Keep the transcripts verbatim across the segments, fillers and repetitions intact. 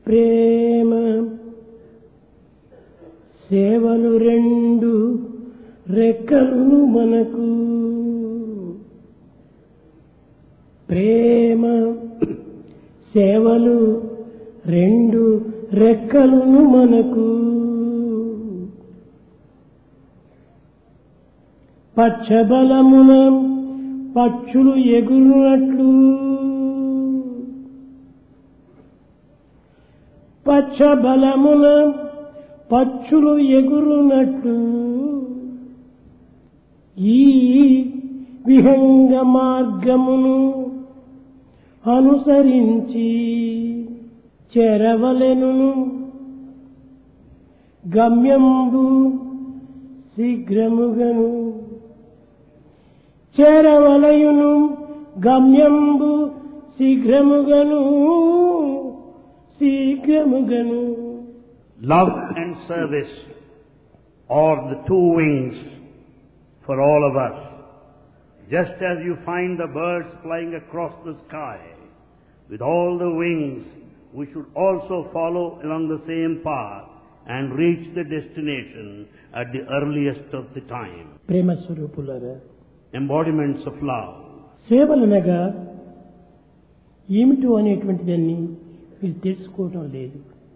ప్రేమ సేవలు రెండు రెక్కలు మనకు. ప్రేమ సేవలు రెండు రెక్కలును మనకు. పచ్చబలమున పక్షులు ఎగురునట్లు, పచ్చబలమున పక్షులు ఎగురునట్లు ఈ విహంగ మార్గమును అనుసరించి చెరవలెను. గమ్యంబు శీఘ్రముగను చేరవలయును, గమ్యంబు శీఘ్రముగను శీఘ్రముగను. Love and service are the two wings for all of us. Just as you find the birds flying across the sky with all the wings, we should also follow along the same path and reach the destination at the earliest of the time. ప్రేమ స్వరూపులారా, Embodiments of love. సేవలనగా ఏమిటో అనేటువంటి దాన్ని మీరు తెలుసుకోవడం లేదు.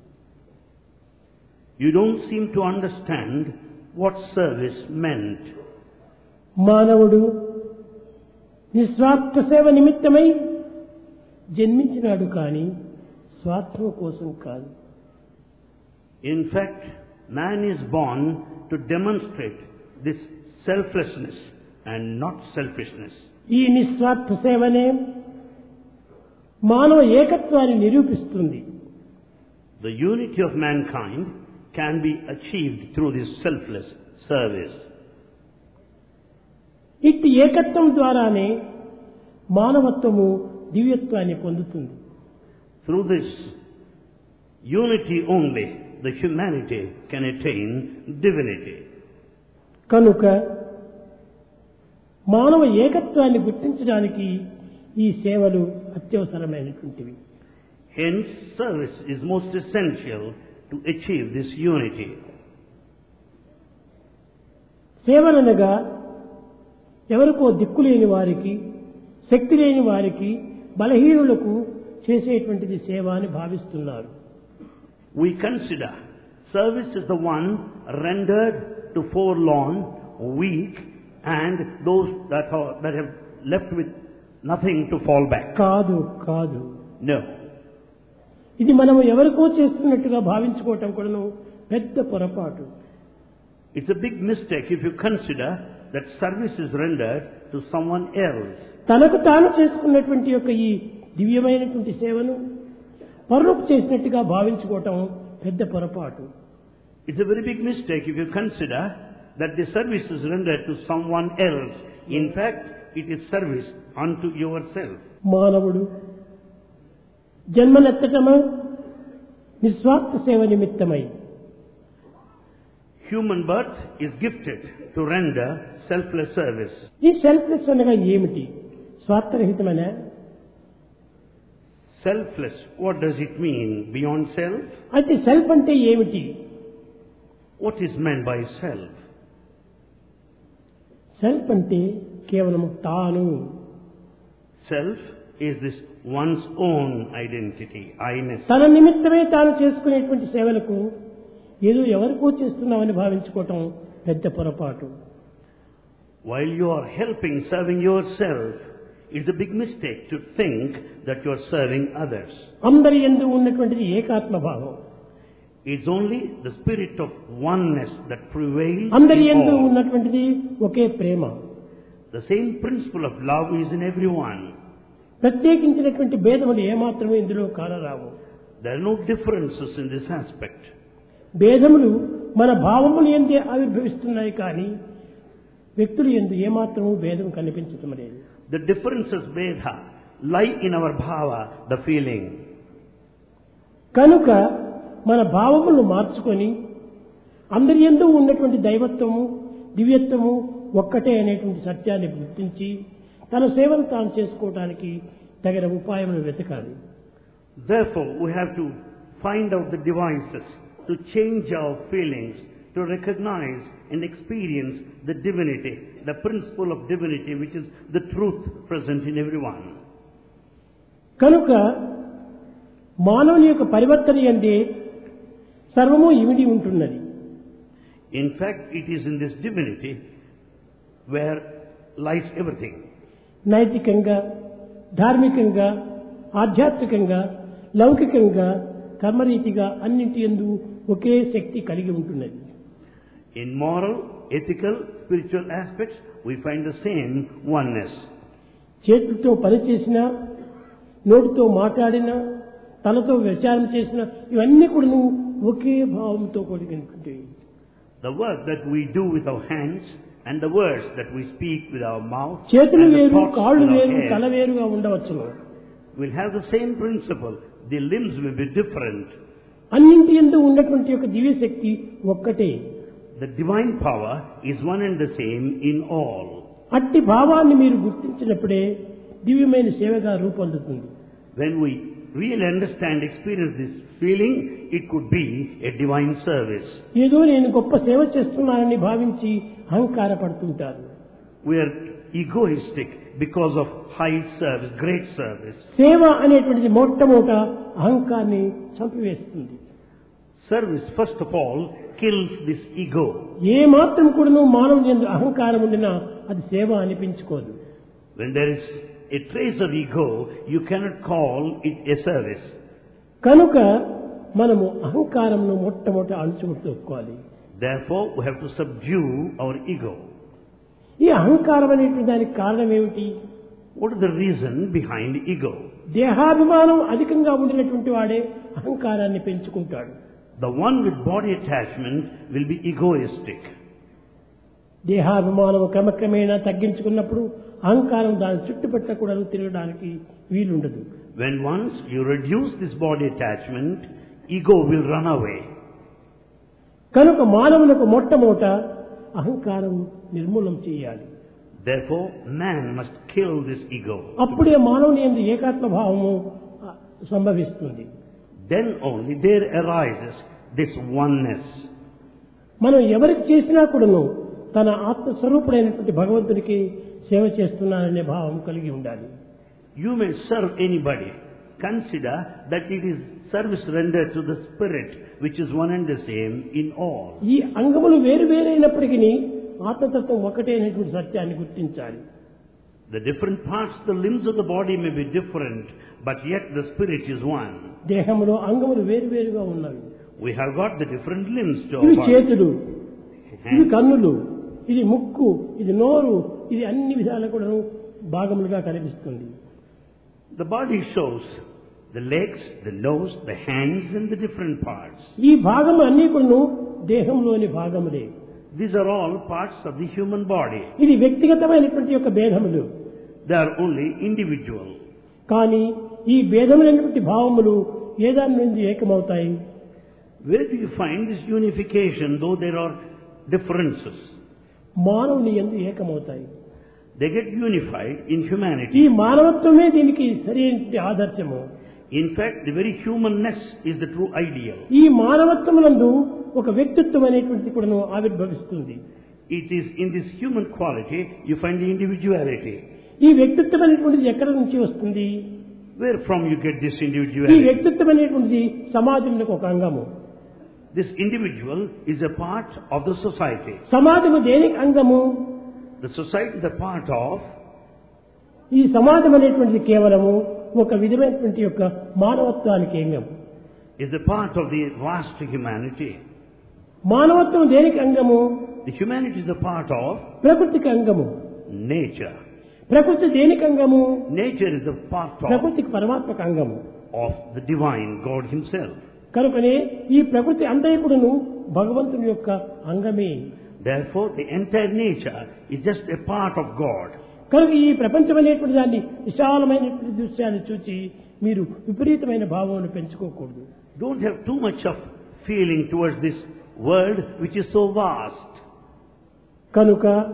You don't seem to understand what service meant. మానవుడు నిస్వార్థ సేవ నిమిత్తమై జన్మించినాడు కానీ స్వార్థం కోసం కాదు. In fact, man is born to demonstrate this selflessness and not selfishness. ఈ నిస్వార్థ సేవనే మానవ ఏకత్వాన్ని నిరూపిస్తుంది. The unity of mankind can be achieved through this selfless service. ఇట్టి ఏకత్వం ద్వారానే మానవత్వము దివ్యత్వాన్ని పొందుతుంది. Through this unity only the humanity can attain divinity. కనుక మానవ ఏకత్వాన్ని గుర్తించడానికి ఈ సేవలు అత్యవసరమైనటువంటివి. Hence, service is most essential to achieve this unity. సేవలనగా ఎవరికో దిక్కులేని వారికి, శక్తి లేని వారికి, బలహీనులకు చేసేటువంటిది సేవ అని భావిస్తున్నారు. We consider service is the one rendered to forlorn, weak, and those that are that have left with nothing to fall back. కాదు కాదు No. ఇది మనం ఎవరికో చేస్తున్నట్టుగా భావించుకోవటం కూడాను పెద్ద పొరపాటు. It's a big mistake if you consider that service is rendered to someone else. తనకు తాను చేసుకున్నటువంటి యొక్క ఈ దివ్యమైనటువంటి సేవను పరులకు చేసినట్టుగా భావించుకోవటం పెద్ద పొరపాటు. It's a very big mistake if you consider that the service is rendered to someone else. In fact, it is service unto yourself. మానవుడు జన్మనెత్తటము నిస్వార్థ సేవ నిమిత్తమై. Human birth is gifted to render selfless service. ఈ selfless అనగా ఏమిటి? స్వార్థరహితమైన Selfless, what does it mean beyond self? అయితే self అంటే ఏమిటి? What is meant by self? Self అంటే కేవలం తాను. Self is this one's own identity, I-ness. తన నిమిత్తమే తాను చేసుకునేటువంటి సేవలకు ఏదో ఎవరికో చేస్తున్నామని భావించుకోవటం పెద్ద పొరపాటు. While you are helping, serving yourself, it's a big mistake to think that you are serving others. అందరి యందు ఉన్నటువంటిది ఏకాత్మ భావం. It's only the spirit of oneness that prevails అందరి in యందు all. ఉన్నటువంటిది ఒకే ప్రేమ. The same principle of love is in everyone. ప్రత్యేకించినటువంటి భేదములు ఏమాత్రమూ ఇందులో కానరావు. There are no differences in this aspect. భేదములు మన భావములు ఎందే ఆవిర్భవిస్తున్నాయి కానీ వ్యక్తులు ఎందు ఏమాత్రమూ భేదం కనిపించటం లేదు. The differences, Vedha, lie in our bhava, the feeling. కనుక మన భావములను మార్చుకొని అందరి యందు ఉన్నటువంటి దైవత్వము, దివ్యత్వము ఒక్కటే అనేటువంటి సత్యాన్ని గుర్తించి తన సేవను తాను చేసుకోవడానికి తగిన ఉపాయములు వెతకాలి. Therefore, we have to find out the devices to change our feelings, to recognize and experience the divinity, the principle of divinity, which is the truth present in everyone. కనుక మానవుని యొక్క పరివర్తన యందే సర్వము ఇమిడి ఉంటున్నది. In fact, it is in this divinity where lies everything. నైతికంగా, ధార్మికంగా, ఆధ్యాత్మికంగా, లౌకికంగా, కర్మరీతిగా అన్నింటి యందు ఒకే శక్తి కలిగి ఉంటున్నది. In moral, ethical, spiritual aspects, we find the same oneness. చేతులతో పనిచేసిన, నోటితో మాట్లాడిన, తలతో విచారం చేసిన ఇవన్నీ కూడా నువ్వు ఒకే భావంతో కూడుకుంటాయి. The work that we do with our hands and the words that we speak with our mouth, చేతులు and the వేరు, thoughts కాళ్ళు with our వేరు, head, తల వేరుగా ఉండవచ్చును. will have the same principle. The limbs may be different. అన్నింటి యందు ఉన్నటువంటి యొక్క దివ్య శక్తి ఒక్కటే. The divine power is one and the same in all. అట్టి భావాన్ని మీరు గుర్తించినప్పుడే దివ్యమైన సేవగా రూపొందుతుంది. When we really understand, experience this feeling, it could be a divine service. ఏదో నేను గొప్ప సేవ చేస్తున్నానని భావించి అహంకార పడుతుంటారు. We are egoistic because of high service, great service. సేవ అనేటువంటిది మొట్టమొదట అహంకారాన్ని చంపివేస్తుంది. Service, first of all, kills this ego. ఏ మాత్రం కూడాను మానవుని యందు అహంకారం ఉండినా అది సేవ అనిపించుకోదు. When there is a trace of ego, you cannot call it a service. కనుక మనము అహంకారమును మొట్టమొదట అణుచుకోవాలి. Therefore, we have to subdue our ego. ఈ అహంకారం అనేటువంటి దానికి కారణం ఏమిటి? What is the reason behind ego? దేహాభిమానం అధికంగా ఉండినటువంటి వాడే అహంకారాన్ని పెంచుకుంటాడు. The one with body attachment will be egoistic. దేహాభిమానం క్రమక్రమేణా తగ్గించుకున్నప్పుడు అహంకారం దాని చుట్టుపట్ల కూడా తిరగడానికి వీలుండదు. When once you reduce this body attachment, ego will run away. కనుక మానవులకు మొట్టమొదట అహంకారం నిర్మూలం చేయాలి. Therefore, man must kill this ego. అప్పుడే మానవుని యందు ఏకాత్మ భావము సంభవిస్తుంది. Then only there arises this oneness. మనం ఎవరికి చేసినా కూడాను తన ఆత్మస్వరూపుడైనటువంటి భగవంతునికి సేవ చేస్తున్నాననే భావం కలిగి ఉండాలి. You may serve anybody. Consider that it is service rendered to the spirit, which is one and the same in all. ఈ అంగములు వేరు వేరైనప్పటికీ ఆత్మతత్వం ఒకటే అనేటువంటి సత్యాన్ని గుర్తించాలి. The different parts, the limbs of the body may be different, but yet the spirit is one. దేహంలో అంగములు వేరు వేరుగా ఉన్నవి. We have got the different limbs to ఇవి our body. చేతులు, ఇవి కన్నులు, ఇది ముక్కు, ఇది నోరు, ఇది అన్ని విధాలు కూడా భాగములుగా కనిపిస్తుంది. The body shows the legs, the nose, the hands and the different parts. ఈ భాగములు అన్ని కూడా దేహంలోని భాగములే. These are all parts of the human body. ఇది వ్యక్తిగతమైనటువంటి యొక్క భేదములు. They are only individual. కానీ ఈ భేదములైనటువంటి భావములు ఏదాని నుండి ఏకమవుతాయి? Where do you find this unification, though there are differences? మానవుని యందు ఏకమవుతాయి. They get unified in ఈ humanity. మానవత్వమే దీనికి సరైన ఆదర్శము. In fact, the very humanness is the true ideal. ఈ మానవత్వమునందు ఒక వ్యక్తిత్వం అనేటువంటిది కూడా ఆవిర్భవిస్తుంది. It is in this human quality you find the individuality. ఈ వ్యక్తిత్వం అనేటువంటిది ఎక్కడి నుంచి వస్తుంది? Where from you get this ఈ individuality? వ్యక్తిత్వం అనేటువంటిది సమాజంలో ఒక అంగము. This individual is a part of the society. సమాజము దేనికి అంగము? The society is a part of. ఈ సమాజం అనేటువంటిది కేవలము ఒక విధమైనటువంటి యొక్క మానవత్వానికి అంగం. Is a part of the vast humanity. మానవత్వం దేనికి అంగము? The humanity is a part of ప్రకృతికి అంగము. nature. ప్రకృతి దేనికి అంగము? Nature is a part of, ప్రకృతికి పరమాత్మక అంగము. of the divine God himself. కనుకనే ఈ ప్రకృతి అంతైకుడును భగవంతుని యొక్క అంగమే. Therefore, the entire nature is just a part of God. కనుక ఈ ప్రపంచం అనేటువంటి దాన్ని విశాలమైనటువంటి దృశ్యాన్ని చూచి మీరు విపరీతమైన భావాలను పెంచుకోకూడదు. Don't have too much of feeling towards this world which is so vast. కనుక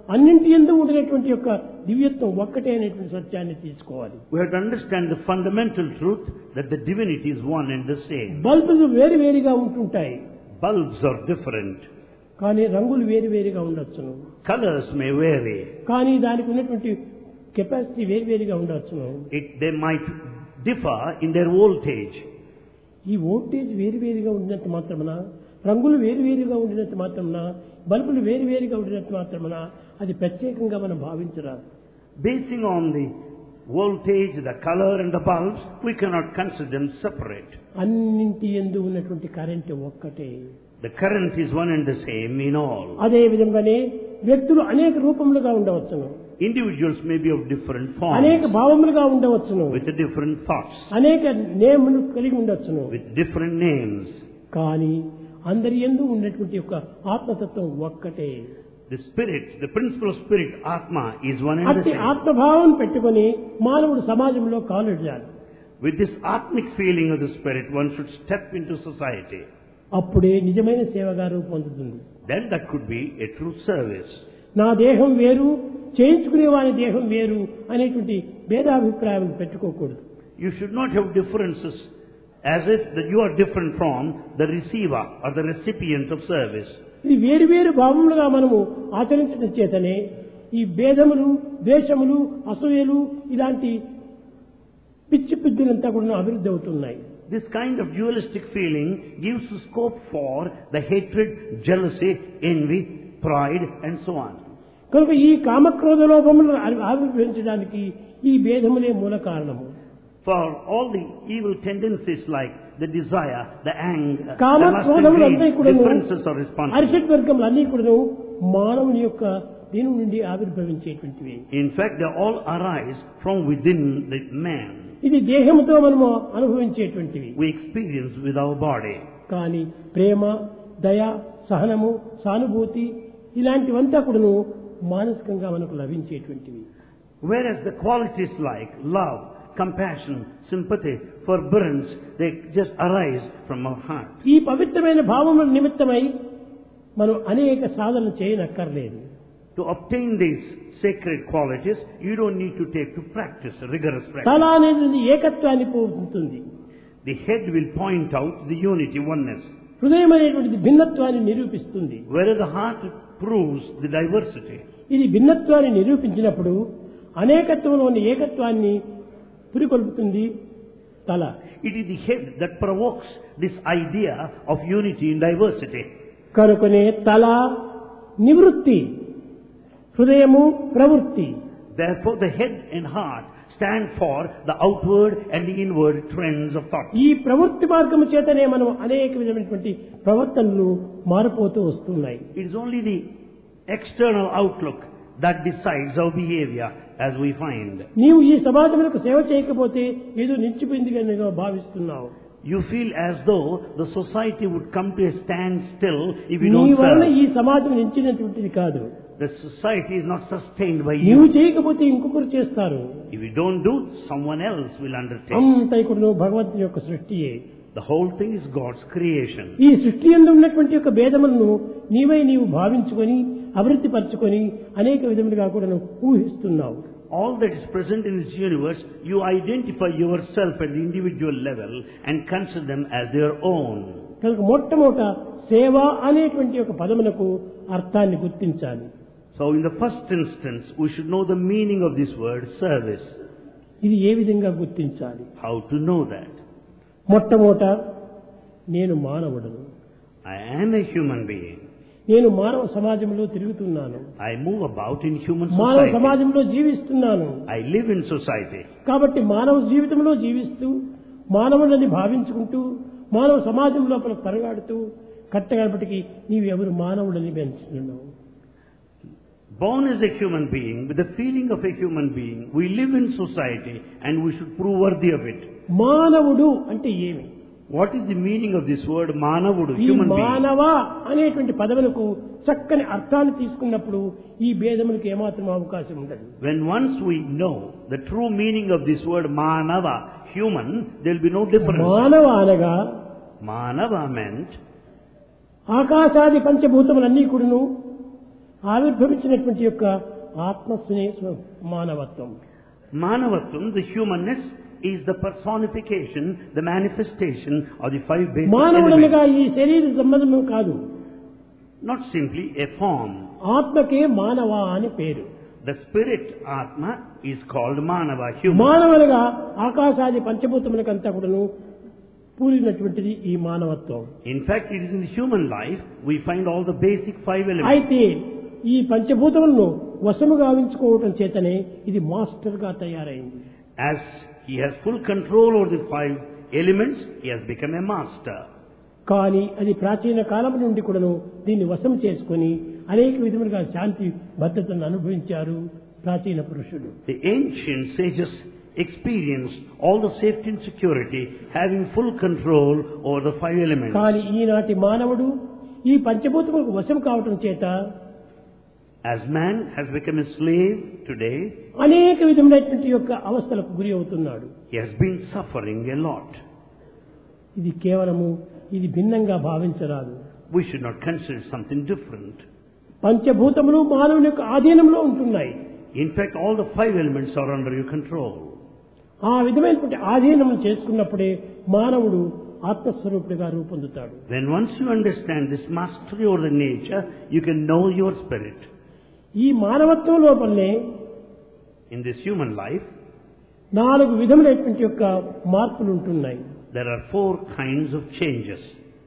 అన్నింటి యందు ఉండేటువంటి యొక్క దివ్యత్వం ఒక్కటే అనేటువంటి సత్యాన్ని తీసుకోవాలి. We have to understand the fundamental truth that the divinity is one and the same. బల్బులు వేరు వేరుగా ఉంటుంటాయి. Bulbs are different. కానీ రంగులు వేరు వేరుగా ఉండొచ్చును. Colors may vary. కానీ దానికి ఉన్నటువంటి కెపాసిటీ వేరు వేరుగా ఉండొచ్చును. It, they might differ in their voltage. ఈ వోల్టేజ్ వేరు వేరుగా ఉండినంత మాత్రమున, రంగులు వేరు వేరుగా ఉండినంత మాత్రమున, బల్బులు వేరు వేరుగా ఉండినంత మాత్రమున అది ప్రత్యేకంగా మనం భావించరాదు. Basing on the voltage, the color and the bulbs, we cannot consider them separate. అన్నింటి యందు ఉన్నటువంటి కరెంట్ ఒక్కటే. The current is one and the same in all. అదే విధంగానే వ్యక్తులు అనేక రూపములుగా ఉండవచ్చును. Individuals may be of different forms, అనేక భావములుగా ఉండవచ్చును. with different thoughts, అనేక నేములు కలిగి ఉండవచ్చును. with different names. కానీ అందరి యందు ఉన్నటువంటి యొక్క ఆత్మతత్వం ఒక్కటే. The spirit, the principle of spirit, Atma, is one and the అట్టి same. ఆత్మభావం పెట్టుకొని మానవుడు సమాజంలో కాలుడాలి. With this atmic feeling of the spirit, one should step into society. అప్పుడే నిజమైన సేవగా రూపొందుతుంది. Then that could be a true service. నా దేహం వేరు, చేయించుకునే వారి దేహం వేరు అనేటువంటి భేదాభిప్రాయం పెట్టుకోకూడదు. You should not have differences as if that you are different from the receiver or the recipient of service. ఇది వేరు వేరు భావములుగా మనము ఆచరించడం చేతనే ఈ భేదములు, ద్వేషములు, అసూయలు ఇలాంటి పిచ్చి పిచ్చులంతా కూడా అభివృద్ధి అవుతున్నాయి. This kind of dualistic feeling gives scope for the hatred, jealousy, envy, pride and so on. కనుక ఈ కామక్రోధ లోభములను ఆవిర్భవించడానికి ఈ భేదములే మూల కారణము. For all the evil tendencies like the desire, the anger, the కామక్రోధములు lust అన్నీ and కూడా greed, differences are responsible. అరిషడ్ వర్గములు అన్నీ కూడా మానవుని యొక్క దీని నుండి ఆవిర్భవించేటువంటివి. In fact, they all arise from within the man. ఇది దేహంతో మనము అనుభవించేటువంటివి. We experience with our body. కానీ ప్రేమ, దయ, సహనము, సానుభూతి ఇలాంటివంతా కూడాను మానసికంగా మనకు లభించేటువంటివి. Whereas the qualities like love, compassion, sympathy, forbearance, they just arise from our heart. ఈ పవిత్రమైన భావముల నిమిత్తమై మనం అనేక సాధనలు చేయనక్కర్లేదు. To obtain these sacred qualities, you don't need to take to practice, rigorous practice. తల అనేది ఏకత్వాన్ని పోతుంది. The head will point out the unity, oneness. హృదయం అనేటువంటిది భిన్నత్వాన్ని నిరూపిస్తుంది. Whereas the heart proves the diversity. ఇది భిన్నత్వాన్ని నిరూపించినప్పుడు అనేకత్వంలోని ఏకత్వాన్ని పురికొల్పుతుంది తల. It is the head that provokes this idea of unity in diversity. కనుకనే తల నివృత్తి, హృదయము ప్రవృత్తి. Therefore the head and heart stand for the outward and the inward trends of thought. ఈ ప్రవృత్తి మార్గము చేతనే మనం అనేక విధమైనటువంటి ప్రవర్తనలు మారిపోతూ వస్తున్నాయి. It is only the external outlook that decides our behavior as we find. నీవు ఈ సమాజములకు సేవ చేయకపోతే ఏదో నిలిచిపోయిందిగా భావిస్తున్నావు. You feel as though the society would come to a standstill if you నీ don't వలన serve. ఈ సమాజం నిలిచినటువంటిది కాదు. The society is not sustained by నీవు you. చేయకపోతే ఇంకొకరు చేస్తారు. If you don't do, someone else will undertake. అంతా ఇక్కడ భగవంతుని యొక్క సృష్టియే. The whole thing is God's creation. ఈ సృష్టి యందు ఉన్నటువంటి యొక్క భేదములను నీవై నీవు భావించుకొని అభివృద్ధి పరచుకొని అనేక విధములుగా కూడా ఊహిస్తున్నావు. All that is present in this universe, you identify yourself at the individual level and consider them as their own. కనుక మొట్టమొదట సేవ అనేటువంటి ఒక పదమునకు అర్థాన్ని గుర్తించాలి. So in the first instance, we should know the meaning of this word service. ఇది ఏ విధంగా గుర్తించాలి? How to know that? మొట్టమొదట నేను మానవుడను. I am a human being. నేను మానవ సమాజంలో తిరుగుతున్నాను. I move about in human మానవ society. సమాజంలో జీవిస్తున్నాను. I live in society. కాబట్టి మానవ జీవితంలో జీవిస్తూ మానవులని భావించుకుంటూ మానవ సమాజం లోపల పరిగాడుతూ కట్టగడపటికి నీవు ఎవరు మానవుడని పెంచుతున్నావు. Born as a human being, with the feeling of a human being, we live in society and we should prove worthy of it. మానవుడు అంటే ఏమి? What is the meaning of this word Manavudu, ఈ human being? మానవ అనేటువంటి పదములకు చక్కని అర్థాన్ని తీసుకున్నప్పుడు ఈ భేదములకు ఏమాత్రం అవకాశం ఉండదు. When once we know the true meaning of this word Manava, human, there will be no difference. మానవ అనగా Manava meant ఆకాశాది పంచభూతములన్నీ కూడాను ఆవిర్భవించినటువంటి యొక్క ఆత్మస్వనే మానవత్వం. Manavattvam, the humanness, is the personification, the manifestation of the five basic మానవుడనగా elements. ఈ శరీర సంబంధము కాదు, Not simply a form. ఆత్మకే మానవ అని పేరు. The spirit Atma is called Manava, human. మానవులుగా ఆకాశాది పంచభూతములకంతా కూడాను పూరినటువంటిది ఈ మానవత్వం. In fact, it is in the human life we find all the basic five elements. అయితే ఈ పంచభూతములను వశము గావించుకోవటం చేతనే ఇది మాస్టర్ గా తయారైంది. As he has full control over the five elements, he has become a master. కానీ అది ప్రాచీన కాలం నుండి కూడాను దీన్ని వశం చేసుకొని అనేక విధములుగా శాంతి భద్రతను అనుభవించారు ప్రాచీన పురుషులు. The ancient sages experienced all the safety and security, having full control over the five elements. కానీ ఈనాటి మానవుడు ఈ పంచభూతములకు వశం కావటం చేత As man has become a slave today, అనేక విధములైనటువంటి యొక్క అవస్థలకు గురి అవుతున్నాడు. he has been suffering a lot. ఇది కేవలము ఇది భిన్నంగా భావించరాదు. We should not consider something different. పంచభూతములు మానవుని యొక్క ఆధీనంలో ఉంటున్నాయి. In fact, all the five elements are under your control. ఆ విధమైనటువంటి ఆధీనం చేసుకున్నప్పుడే మానవుడు ఆత్మస్వరూపుడిగా రూపొందుతాడు. When once you understand this mastery over the nature, you can know your spirit. ఈ మానవత్వం లోపలనే In this human life, నాలుగు విధములైనటువంటి యొక్క మార్పులు ఉంటున్నాయి. there are four kinds of changes.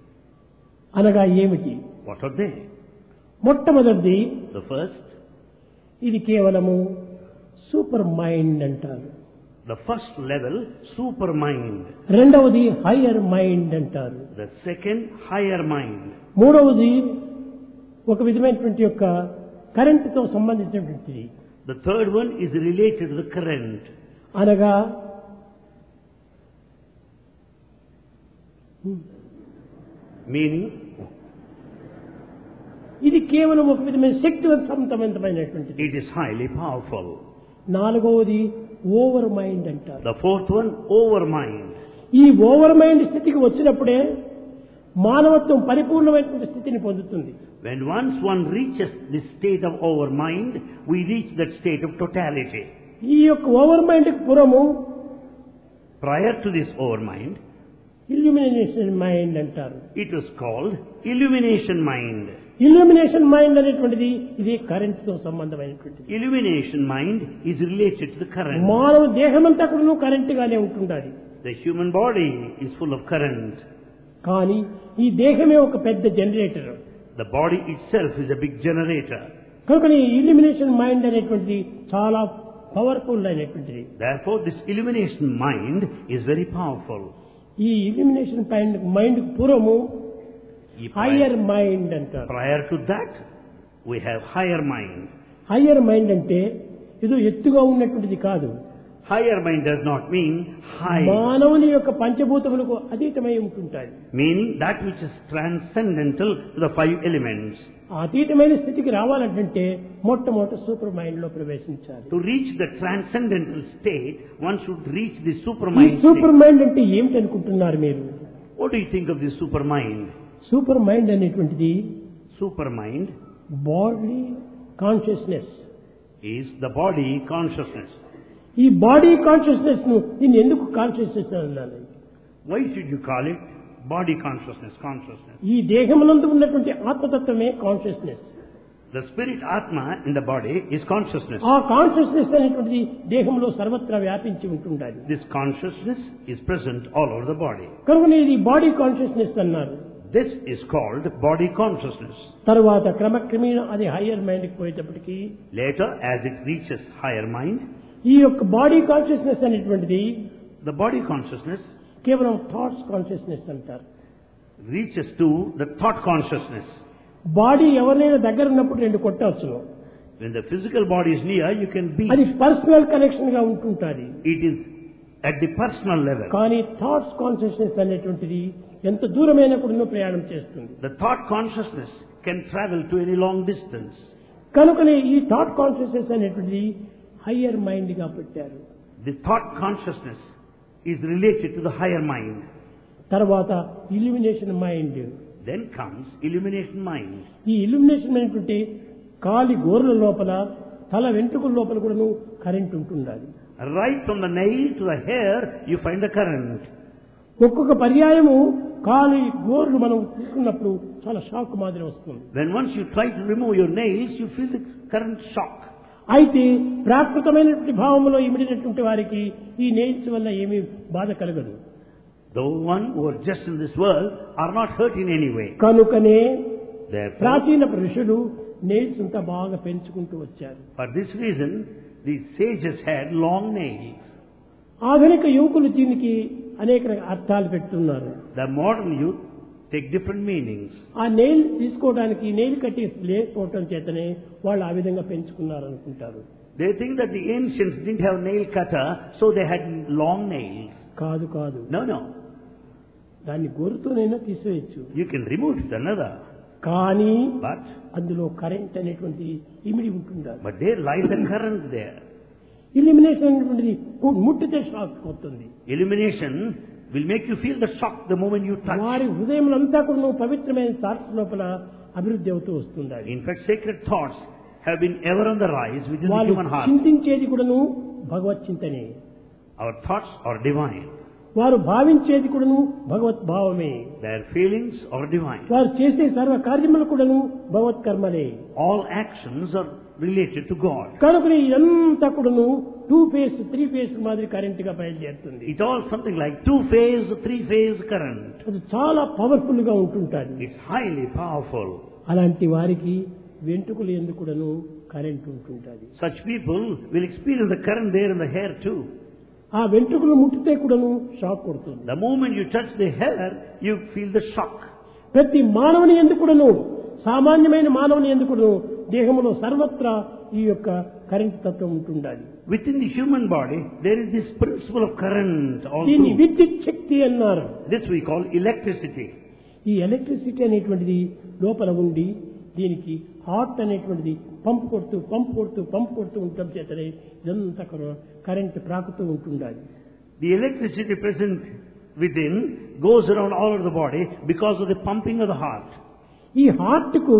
అనగా ఏమిటి? What are they? మొట్టమొదటిది The first, ఇది కేవలము సూపర్ మైండ్ అంటారు. the first level, super mind. రెండవది హయ్యర్ మైండ్ అంటారు. The second, higher mind. మూడవది ఒక విధమైనటువంటి యొక్క కరెంటుతో సంబంధించినటువంటిది. The third one is related to the current. అనగా Meaning, ఇది కేవలం ఒక విధమైన శక్తివంతమైనటువంటిది. it is highly powerful. నాలుగవది ఓవర్ మైండ్ అంటారు. The fourth one, over mind. ఈ ఓవర్ మైండ్ స్థితికి వచ్చినప్పుడే మానవత్వం పరిపూర్ణమైనటువంటి స్థితిని పొందుతుంది. When once one reaches this state of over mind, we reach that state of totality. ఈ యొక్క ఓవర్ మైండ్ కి పురము Prior to this over mind, illumination mind అంటారు. it was called illumination mind. Illumination mind అనేటువంటిది ఇది current తో సంబంధమైనటువంటిది. Illumination mind is related to the current. మానవ దేహమంతా కూడా కరెంట్ గానే ఉంటుండాలి. The human body is full of current. కానీ ఈ దేహమే ఒక పెద్ద generator. The body itself is a big generator. కనుక ఈ ఇల్యూమినేషన్ మైండ్ అనేటువంటిది చాలా పవర్ఫుల్ అయినటువంటిది. Therefore, this illumination mind is very powerful. ఈ ఇల్యూమినేషన్ మైండ్ మైండ్ పూర్వము హయ్యర్ మైండ్ అంటారు. Prior to that, we have higher mind. Higher mind అంటే ఇది ఎత్తుగా ఉన్నటువంటిది కాదు. Higher mind does not mean high, మానవుని యొక్క పంచభూతములకు అతీతమై ఉంటుంటాయి. meaning that which is transcendental to the five elements. అతీతమైన స్థితికి రావాలంటే మొట్టమొదటి సూపర్ మైండ్ లో ప్రవేశించాలి. To reach the transcendental state, one should reach the ఈ supermind సూపర్ state. మైండ్ అంటే ఏమిటి అనుకుంటున్నారు మీరు? What do you think of this supermind? Super mind అనేటువంటిది Supermind body consciousness. is the body consciousness. ఈ body consciousness ను దీన్ని ఎందుకు కాన్షియస్నెస్ అన్నాను? Why should you call it body consciousness, consciousness? ఈ దేహమునందు ఉన్నటువంటి ఆత్మతత్వమే consciousness. The spirit Atma in the body is consciousness. ఆ కాన్షియస్నెస్ అనేటువంటిది దేహంలో సర్వత్రా వ్యాపించి ఉంటుండాలి. This consciousness is present all over the body. కనుక ఇది బాడీ కాన్షియస్నెస్ అన్నారు. This is called body consciousness. తర్వాత క్రమక్రమేణా అది హయ్యర్ మైండ్ కి పోయేటప్పటికి Later, as it reaches higher mind, ఈ యొక్క బాడీ కాన్షియస్నెస్ అనేటువంటిది the body consciousness కేవలం థాట్స్ కాన్షియస్నెస్ అంటారు. reaches to the thought consciousness. Body ఎవరైనా దగ్గర ఉన్నప్పుడు రెండు కొట్టవచ్చును. When the physical body is near, you can beat. అది పర్సనల్ కనెక్షన్ గా ఉంటుంటుంది. It is at the personal level. కానీ థాట్స్ కాన్షియస్నెస్ అనేటువంటిది ఎంత దూరమైనా కూడా ప్రయాణం చేస్తుంది. The thought consciousness can travel to any long distance. కనుకనే ఈ థాట్ కాన్షియస్నెస్ అనేటువంటిది హయ్యర్ మైండ్ గా పెట్టారు. The thought consciousness is related to the higher mind. తర్వాత illumination mind. Then comes illumination mind. ఈ ఇల్యూమినేషన్ అనేటువంటి కాలి గోర్ల లోపల తల వెంట్రుకల లోపల కూడాను కరెంట్ ఉంటుండాలి. Right from the nail to the hair, you find the current. ఒక్కొక్క పర్యాయము కాలి గోర్లు మనం తీసుకున్నప్పుడు చాలా షాక్ మాదిరి వస్తుంది. When once you try to remove your nails, you feel the current shock. అయితే ప్రాకృతమైనటువంటి భావంలో ఇమిడినటువంటి వారికి ఈ నెయిల్స్ వల్ల ఏమీ బాధ కలగదు. The one who are just in this world are not hurt in any way. కనుకనే Therefore, ప్రాచీన పురుషులు నెయిల్స్ అంతా బాగా పెంచుకుంటూ వచ్చారు. for this reason, the sages had long nails. ఆధునిక యువకులు దీనికి అనేక అర్థాలు పెడుతున్నారు. The modern youth take different meanings. ఆ నెయిల్ తీసుకోవడానికి నెయిల్ కట్టి లేకపోవటం చేతనే వాళ్ళు ఆ విధంగా పెంచుకున్నారు అనుకుంటారు. They think that the ancients didn't have nail cutter, so they had long nails. కాదు కాదు, No, no. దాన్ని గోరుతోనైనా తీసేయచ్చు. You can remove it another. కానీ But, అందులో కరెంట్ అనేటువంటి ఇమిడి ఉంటుండాలి. but there lies the current there. Illumination అనేటువంటిది ముట్టితే షాక్ అవుతుంది. Illumination will make you feel the shock the moment you touch. వారి హృదయంలో అంతా కూడా పవిత్రమైన థాట్స్ లోపల అభివృద్ధి అవుతూ వస్తుండాలి. In fact, sacred thoughts have been ever on the rise within the వాళ్ళు human heart. చింతించేది కూడాను భగవత్ చింతనే. Our thoughts are divine. వారు భావించేది కూడాను భగవత్ భావమే. Their feelings are divine. వారు చేసే సర్వ కార్యములు కూడాను భగవత్ కర్మలే. All actions are related to God. కనుక ఇదంతా కూడాను టూ ఫేస్ త్రీ ఫేస్ మాదిరి కరెంట్ గా బయలుదేరుతుంది. It's all something like two-phase, three-phase current. అది చాలా పవర్ఫుల్ గా ఉంటుంటుంది. It's highly powerful. అలాంటి వారికి వెంట్రుకలు ఎందుకు కూడాను కరెంట్ ఉంటుంటుంది. Such people will experience the current there in the hair too. ఆ వెంట్రుకలు ముట్టితే కూడాను షాక్ కొడుతుంది. The moment you touch the hair, you feel the shock. ప్రతి మానవుని ఎందుకు కూడాను, సామాన్యమైన మానవుని ఎందుకు కూడాను దేహంలో సర్వత్రా ఈ యొక్క కరెంట్ తత్వం ఉంటుండాలి. Within the human body, there is this principle of current దీన్ని also. విద్యుత్ శక్తి అన్నారు. This we call electricity. ఈ ఎలక్ట్రిసిటీ అనేటువంటిది లోపల ఉండి దీనికి హార్ట్ అనేటువంటిది పంప్ కొడుతూ పంప్ కొడుతూ పంప్ కొడుతూ ఉండటం చేతనే ఇదంతా కరెంట్ ప్రాకుతూ ఉంటుండాలి. The electricity present within goes around all over the body because of the pumping of the heart. ఈ హార్ట్ కు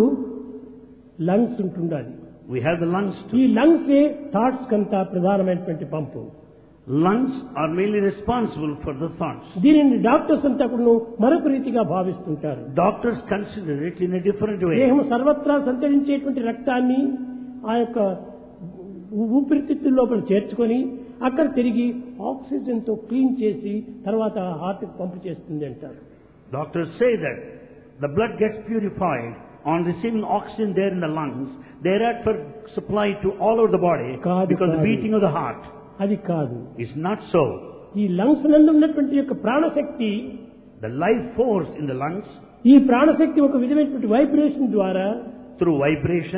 లంగ్స్ ఉంటుండాలి. We have the lungs ఈ too. లంగ్స్ థాట్స్ కంతా ప్రధానమైనటువంటి pump. Lungs are mainly responsible for the thoughts. దీనిని doctors అంతా కూడా మరొక రీతిగా భావిస్తుంటారు. Doctors consider it in a different way. దేహం సర్వత్రా సంచరించేటువంటి రక్తాన్ని ఆ యొక్క ఊపిరితిత్తుల లోపల చేర్చుకొని అక్కడ తిరిగి ఆక్సిజన్ తో క్లీన్ చేసి తర్వాత హార్ట్ కు పంపు చేస్తుంది అంటారు. Doctors say that the blood gets purified on receiving oxygen there in the lungs, thereafter supplied to all over the body Kaadu, because the kaadu. beating of the heart. అది కాదు. It's not so. ఈ lungs నందు ఉన్నటువంటి యొక్క ప్రాణశక్తి, The life force in the lungs, ఈ ప్రాణశక్తి ఒక విధమైనటువంటి వైబ్రేషన్ ద్వారా through vibration,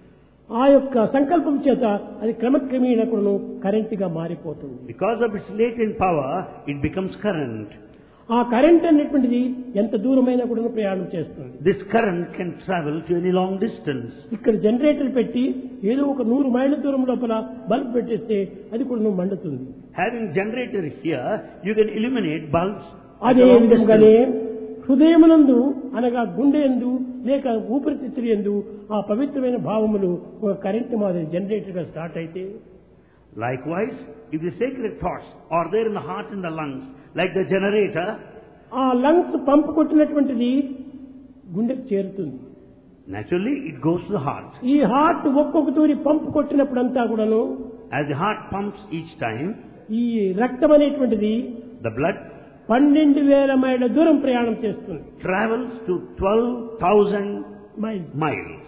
ఆ యొక్క సంకల్పం చేత అది క్రమక్రమేణా కూడా కరెంట్ గా మారిపోతుంది. because of its latent power, it becomes current. ఆ కరెంట్ అనేటువంటిది ఎంత దూరమైనా కూడా ప్రయాణం చేస్తుంది. This current can travel to any long distance. ఇక్కడ జనరేటర్ పెట్టి ఏదో ఒక నూరు మైళ్ళ దూరం లోపల బల్బ్ పెట్టేస్తే అది కూడా మండుతుంది. Having generator here, you can illuminate bulbs at అదే a long విధంగానే distance. హృదయమునందు అనగా గుండె యందు లేక ఊపిరితిత్తులు యందు ఆ పవిత్రమైన భావములు ఒక కరెంట్ మాదిరి జనరేటర్ గా స్టార్ట్ అయితే, Likewise, if the sacred thoughts are there in the heart and the lungs, like the generator, ఆ లంగ్స్ పంపు కొట్టినటువంటిది గుండెకు చేరుతుంది. naturally it goes to the heart. ఈ హార్ట్ ఒక్కొక్క తూరి పంపు కొట్టినప్పుడంతా కూడాను As the heart pumps each time, ఈ రక్తం అనేటువంటిది the blood పన్నెండు వేల మైళ్ళ దూరం ప్రయాణం చేస్తుంది. travels to twelve thousand miles miles.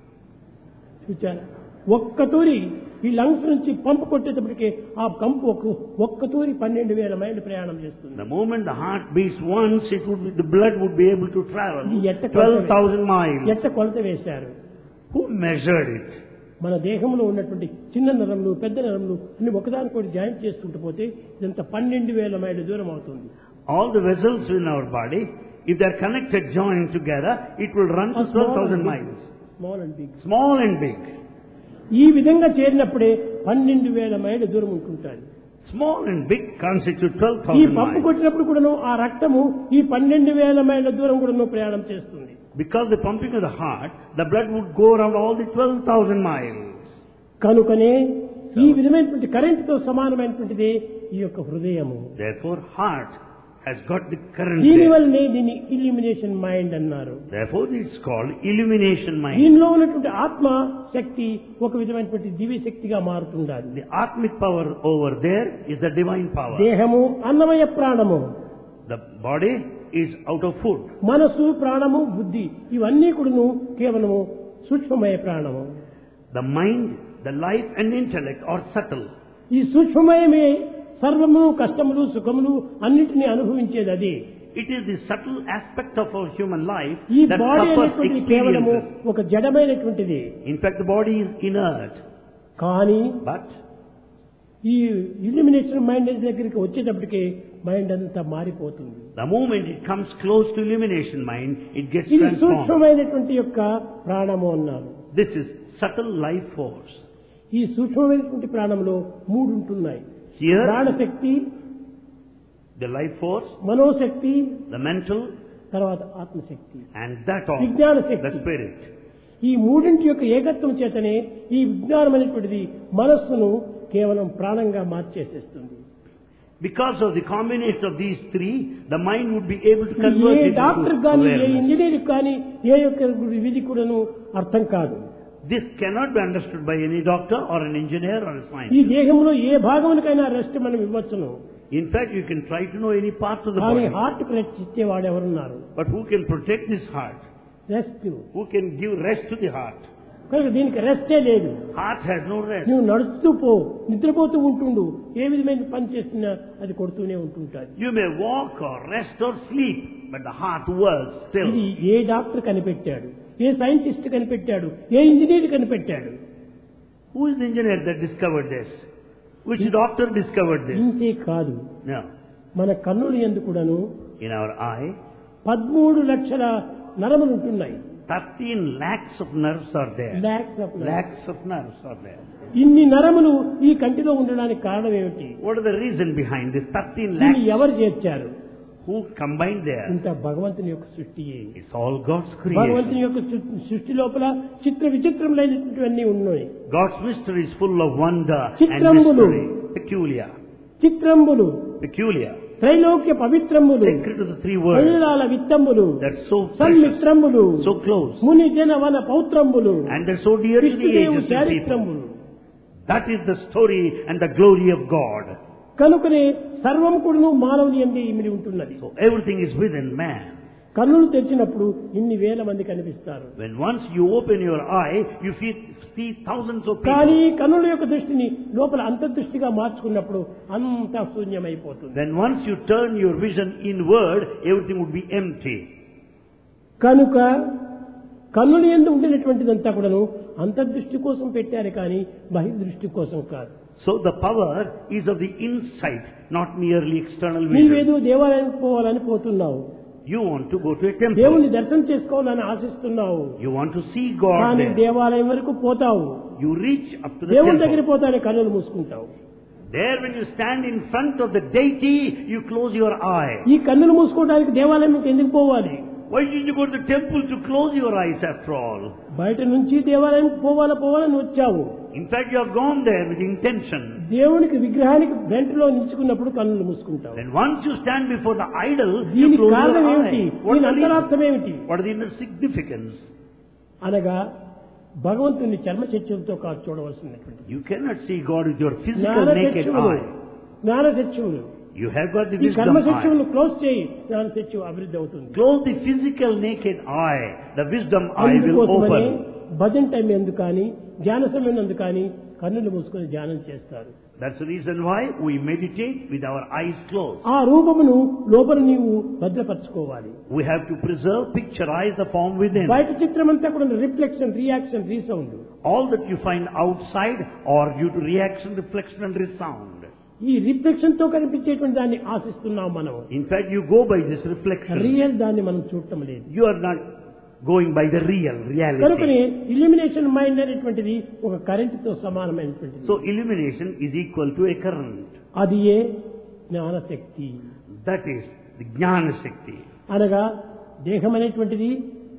చూచారా, ఒక్క తూరి ఈ లంగ్స్ నుంచి పంపు కొట్టేటప్పటికి ఆ కంపు ఒక్క ఒక్క తూరి పన్నెండు వేల మైళ్ళు ప్రయాణం చేస్తుంది. The moment the heart beats once, it would be, the blood would be able to travel ఇది ఎట్ట twelve కొలత thousand miles. ఎట్ట కొలత వేశారు. Who measured it? మన దేహంలో ఉన్నటువంటి చిన్న నరములు పెద్ద నరములు అన్ని ఒకదానికొకటి జాయింట్ చేస్తుంటే పోతే ఇదంతా పన్నెండు వేల మైళ్ళ దూరం అవుతుంది. All the vessels in our body, if they are connected, joined together, it will run to twelve thousand miles. Small and big. Small and big. ఈ విధంగా చేరినప్పుడే పన్నెండు వేల మైళ్ళ దూరం ఉంటుంటారు. Small and big constitute twelve ఈ thousand పంపు miles. కొట్టినప్పుడు కూడాను ఆ రక్తము ఈ పన్నెండు వేల మైళ్ళ దూరం కూడాను ప్రయాణం చేస్తుంది. Because the pumping of the heart, the blood would go around all the twelve thousand miles. కనుకనే ఈ విధమైనటువంటి కరెంటుతో సమానమైనటువంటిది ఈ యొక్క హృదయము. Therefore, heart has got the current. దీనివల్లనే దీన్ని ఇల్యూమినేషన్ మైండ్ అన్నారు. Therefore, it's called illumination mind. దీనిలో ఉన్నటువంటి ఆత్మ శక్తి ఒక విధమైనటువంటి దివ్య శక్తిగా మారుతుండాలి. The atmic power over there is the divine power. దేహము అన్నమయ ప్రాణము. The body is out of food. మనసు ప్రాణము బుద్ధి ఇవన్నీ కూడాను కేవలము సూక్ష్మమయ ప్రాణము. The mind, the life and intellect are subtle. ఈ సూక్ష్మమయమే సర్వము కష్టములు సుఖములు అన్నిటినీ అనుభవించేది అది. It is the subtle aspect of our human life ఈ that బాడీ suffers అనేటువంటి కేవలము experiences. ఒక జడమైనటువంటిది. In fact, the body is inert. కానీ But ఈ ఇల్యూమినేషన్ మైండ్ దగ్గరికి వచ్చేటప్పటికి మైండ్ అంతా మారిపోతుంది. the moment it comes close to illumination mind, it gets ఇది transformed. సూక్ష్మమైనటువంటి యొక్క ప్రాణము అన్నారు. This is subtle life force. ఈ సూక్ష్మమైనటువంటి ప్రాణంలో మూడు ఉంటున్నాయి. Here, ప్రాణశక్తి, the life force, మనోశక్తి, the mental, తర్వాత ఆత్మశక్తి, and that of విజ్ఞాన శక్తి. the spirit. ఈ మూడింటి యొక్క ఏకత్వం చేతనే ఈ విజ్ఞానం అనేటువంటిది మనస్సును కేవలం ప్రాణంగా మార్చేసేస్తుంది. Because of the combination of these three, the mind would be able to ఏ convert it డాక్టర్ into కానీ ఏ awareness. ఇంజనీర్ కానీ ఏ యొక్క విధి కూడాను అర్థం కాదు. This cannot be understood by any doctor or an engineer or a ఈ scientist. దేహంలో ఏ భాగమునికైనా రెస్ట్ మనం ఇవ్వచ్చును. In fact, you can try to know any part of the కానీ body. హార్ట్ కి రెస్ట్ ఇచ్చేవాడు ఎవరున్నారు? But who can protect this heart? Rest. Who can give rest to the heart? కనుక దీనికి రెస్టే లేదు. Heart has no rest. నువ్వు నడుస్తూ పో, నిద్రపోతూ ఉంటుండు, ఏ విధమైన పని చేస్తున్నా అది కొడుతూనే ఉంటుంటాది. You may walk or rest or sleep, but the heart works still. ఇది ఏ డాక్టర్ కనిపెట్టాడు? ఏ సైంటిస్ట్ కనిపెట్టాడు? ఏ ఇంజనీర్ కనిపెట్టాడు? Who is the engineer that discovered this? Which doctor discovered this? ఇంతే కాదు, No. మన కన్నులు యందు కూడాను In our eye, పదమూడు లక్షల నరములు ఉంటున్నాయి. thirteen lakhs of nerves are there. Lakhs of nerves. Lakhs of nerves are there. ఇన్ని నరములు ఈ కంటిలో ఉండడానికి కారణం ఏమిటి? What is the reason behind this thirteen దీన్ని lakhs? ఎవరు చేర్చారు? Who combined there? ఇంత భగవంతుని యొక్క సృష్టియే. It's all God's భగవంతుని creation. యొక్క సృ- సృష్టి లోపల చిత్ర విచిత్రములైనటువంటివన్నీ ఉన్నాయి. God's mystery is full of wonder and చిత్రములు. mystery. Peculiar. చిత్రంబులు, Peculiar. Trailokya పవిత్రములు, Sacred to the three words. కైలాల విత్తంబులు, That's so precious, సన్మిత్రంబులు, so close. ముని జన వన పౌత్రంబులు, And they're so dear to the కృష్ణదేవు ages of people. చారిత్రములు. That is the story and the glory of God. కనుకనే సర్వం కూడాను మానవుని యందే ఇమిడి ఉంటున్నది. So everything is within man. కన్నులు తెరిచినప్పుడు ఇన్ని వేల మంది కనిపిస్తారు. When once you open your eye, you see, see thousands of కానీ people. కన్నుల యొక్క దృష్టిని లోపల అంతర్దృష్టిగా మార్చుకున్నప్పుడు అంతా శూన్యమైపోతుంది. Then once you turn your vision inward, everything would be empty. కనుక కన్నుల యందు ఉండినటువంటిదంతా కూడాను అంతర్దృష్టి కోసం పెట్టారు కానీ బహిర్దృష్టి కోసం కాదు. So the power is of the insight, not merely external నీవేదో vision. దేవాలయానికి పోవాలని పోతున్నావు, You want to go to a temple. దేవుణ్ణి దర్శనం చేసుకోవాలని ఆశిస్తున్నావు, You want to see God కానీ there. దేవాలయం వరకు పోతావు, You reach up to the దేవుని దగ్గర temple. పోతానే కన్నులు మూసుకుంటావు. There when you stand in front of the deity, you close your eye. ఈ కన్నులు మూసుకోవడానికి దేవాలయం ఎందుకు పోవాలి? Why did you go to the temple to close your eyes after all? బయట నుంచి దేవాలయం పోవాలా పోవాలని వచ్చావు. In fact, you have gone there with intention. దేవునికి విగ్రహానికి వెంటలో నిలుచుకున్నప్పుడు కన్నులు మూసుకుంటావు. Then once you stand before the idol, you దీనికి close కారణం your ఏమిటి? eye. What దీని is the reason? అంతరార్థం ఏమిటి? What is the inner significance? అనగా భగవంతుని చర్మ చర్చలతో కాదు చూడవలసినటువంటి You cannot see God with your physical జ్ఞాన naked చర్చములు, eye. జ్ఞాన చర్చములు. You have got the ఈ కర్మ wisdom eye. చర్చములు క్లోజ్ చేయి, జ్ఞాన చర్చ అభివృద్ధి అవుతుంది. Close the physical naked eye. The wisdom eye will అందుకోసమనే open. భజన టైం ఎందుకు కానీ ధ్యాన సమయం ఎందుకు కానీ కన్నులు మూసుకొని ధ్యానం చేస్తారు. That's the reason why we meditate with our eyes closed. ఆ రూపమును లోపల నీవు భద్రపరచుకోవాలి. We have to preserve, picturize the form within. బయట చిత్రం అంతా కూడా reflection, reaction, resound. All that you find outside are due to reaction, reflection and resound. ఈ reflection తో కనిపించేటువంటి దాన్ని ఆశిస్తున్నాం మనం. In fact, you go by this reflection. Real దాన్ని మనం చూడటం లేదు. You are not going by the real కనుకనే reality. ఇల్యూమినేషన్ మైండ్ అనేటువంటిది ఒక కరెంట్ తో సమానమైనటువంటిది. So illumination is equal to a current. అది ఏ జ్ఞానశక్తి. That is the Jnana Shakti. అనగా దేహం అనేటువంటిది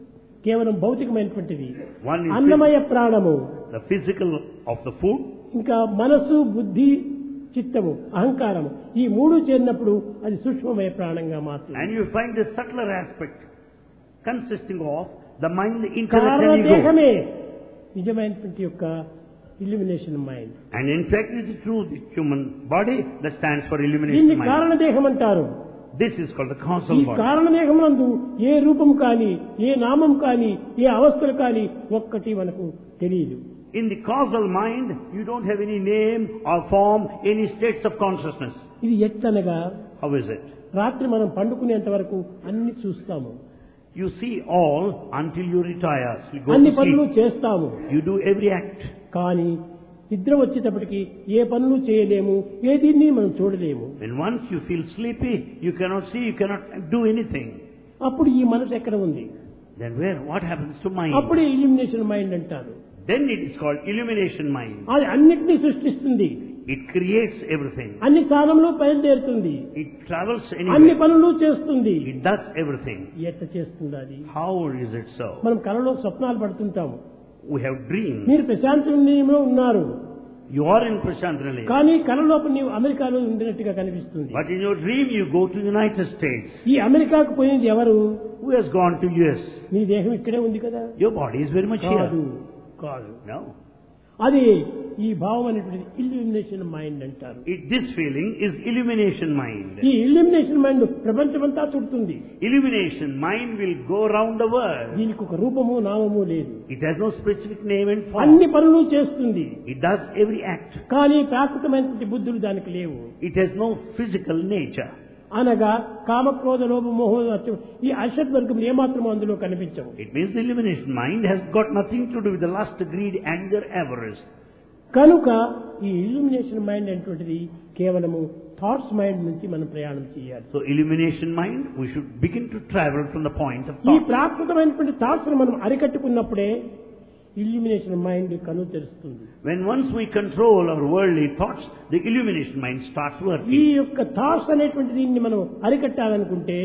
కేవలం భౌతికమైనటువంటిది. One is అన్నమయ ప్రాణము, the physical of the food, ఇంకా మనసు, బుద్ధి, చిత్తము, అహంకారము, ఈ మూడు చేరినప్పుడు అది సూక్ష్మమయ ప్రాణంగా మారుతుంది. and you find the subtler aspect consisting of the mind, the intellect కారణ and ego. దేహమే నిజమైనటువంటి యొక్క illumination mind. And in fact it is true, the human body that stands for illumination దీన్ని mind. కారణ దేహం అంటారు. This is called the causal ఈ body. కారణ దేహమునందు ఏ రూపం కానీ, ఏ నామం కానీ, ఏ అవస్థలు కానీ ఒక్కటి మనకు తెలియదు. In the causal mind, you don't have any name or form, any states of consciousness. ఇది ఎట్లనగా, How is it? రాత్రి మనం పండుకునేంత వరకు అన్ని చూస్తాము, You see all until you retire. You go అన్ని to పనులు sleep. చేస్తాము. You do every act. కానీ నిద్ర వచ్చేటప్పటికి ఏ పనులు చేయలేము, ఏదీన్ని మనం చూడలేము. When once you feel sleepy, you cannot see, you cannot do anything. అప్పుడు ఈ మనసు ఎక్కడ ఉంది? Then where? What happens to mind? అప్పుడే ఇల్యూమినేషన్ మైండ్ అంటారు. Then it is called illumination mind. అది అన్నిటినీ సృష్టిస్తుంది, It creates everything. అన్ని స్థానంలో బయలుదేరుతుంది, It travels అన్ని anywhere. పనులు చేస్తుంది. It does everything. ఎట్ట చేస్తుంది అది? How is it so? మనం కలలో స్వప్నాలు పడుతుంటాము. We have dreams. మీరు ప్రశాంతంలో ఉన్నారు, You are in Prashanthanali. కానీ కలలోపు నీవు అమెరికాలో ఉండినట్టుగా కనిపిస్తుంది. But in your dream you go to United States. ఈ అమెరికాకు పోయింది ఎవరు? Who has gone to U S? నీ దేహం ఇక్కడే ఉంది కదా. Your body is very much కాదు, here. కాదు. No. అది ఈ భావం అనేటువంటి ఇల్యూమినేషన్ మైండ్ అంటారు. It, this feeling is illumination mind. ఈ ఇల్యూమినేషన్ మైండ్ ప్రపంచమంతా చుడుతుంది. Illumination mind will go around the world. దీనికి ఒక రూపము, నామము లేదు. It has no specific name and form. అన్ని పనులు చేస్తుంది, It does every act. కానీ ప్రాకృతమైనటువంటి బుద్ధులు దానికి లేవు. It has no physical nature. అనగా కామక్రోధ లోభ మోహ ఈ అషడ్ వర్గములు ఏమాత్రం అందులో కనిపించవు. It means the illumination mind has got nothing to do with the lust, greed, anger, avarice. కనుక ఈ ఇల్యూమినేషన్ మైండ్ అనేటువంటిది కేవలము థాట్స్ మైండ్ నుంచి మనం ప్రయాణం చేయాలి. So illumination mind, we should begin to travel from the point of ఈ thought. ప్రాకృతమైనటువంటి థాట్స్ మనం అరికట్టుకున్నప్పుడే ఇల్యూమినేషన్ మైండ్ కను తెరుస్తుంది. When once we control our worldly thoughts, the illumination mind starts ఈ working. యొక్క థాట్స్ అనేటువంటి దీన్ని మనం అరికట్టాలనుకుంటే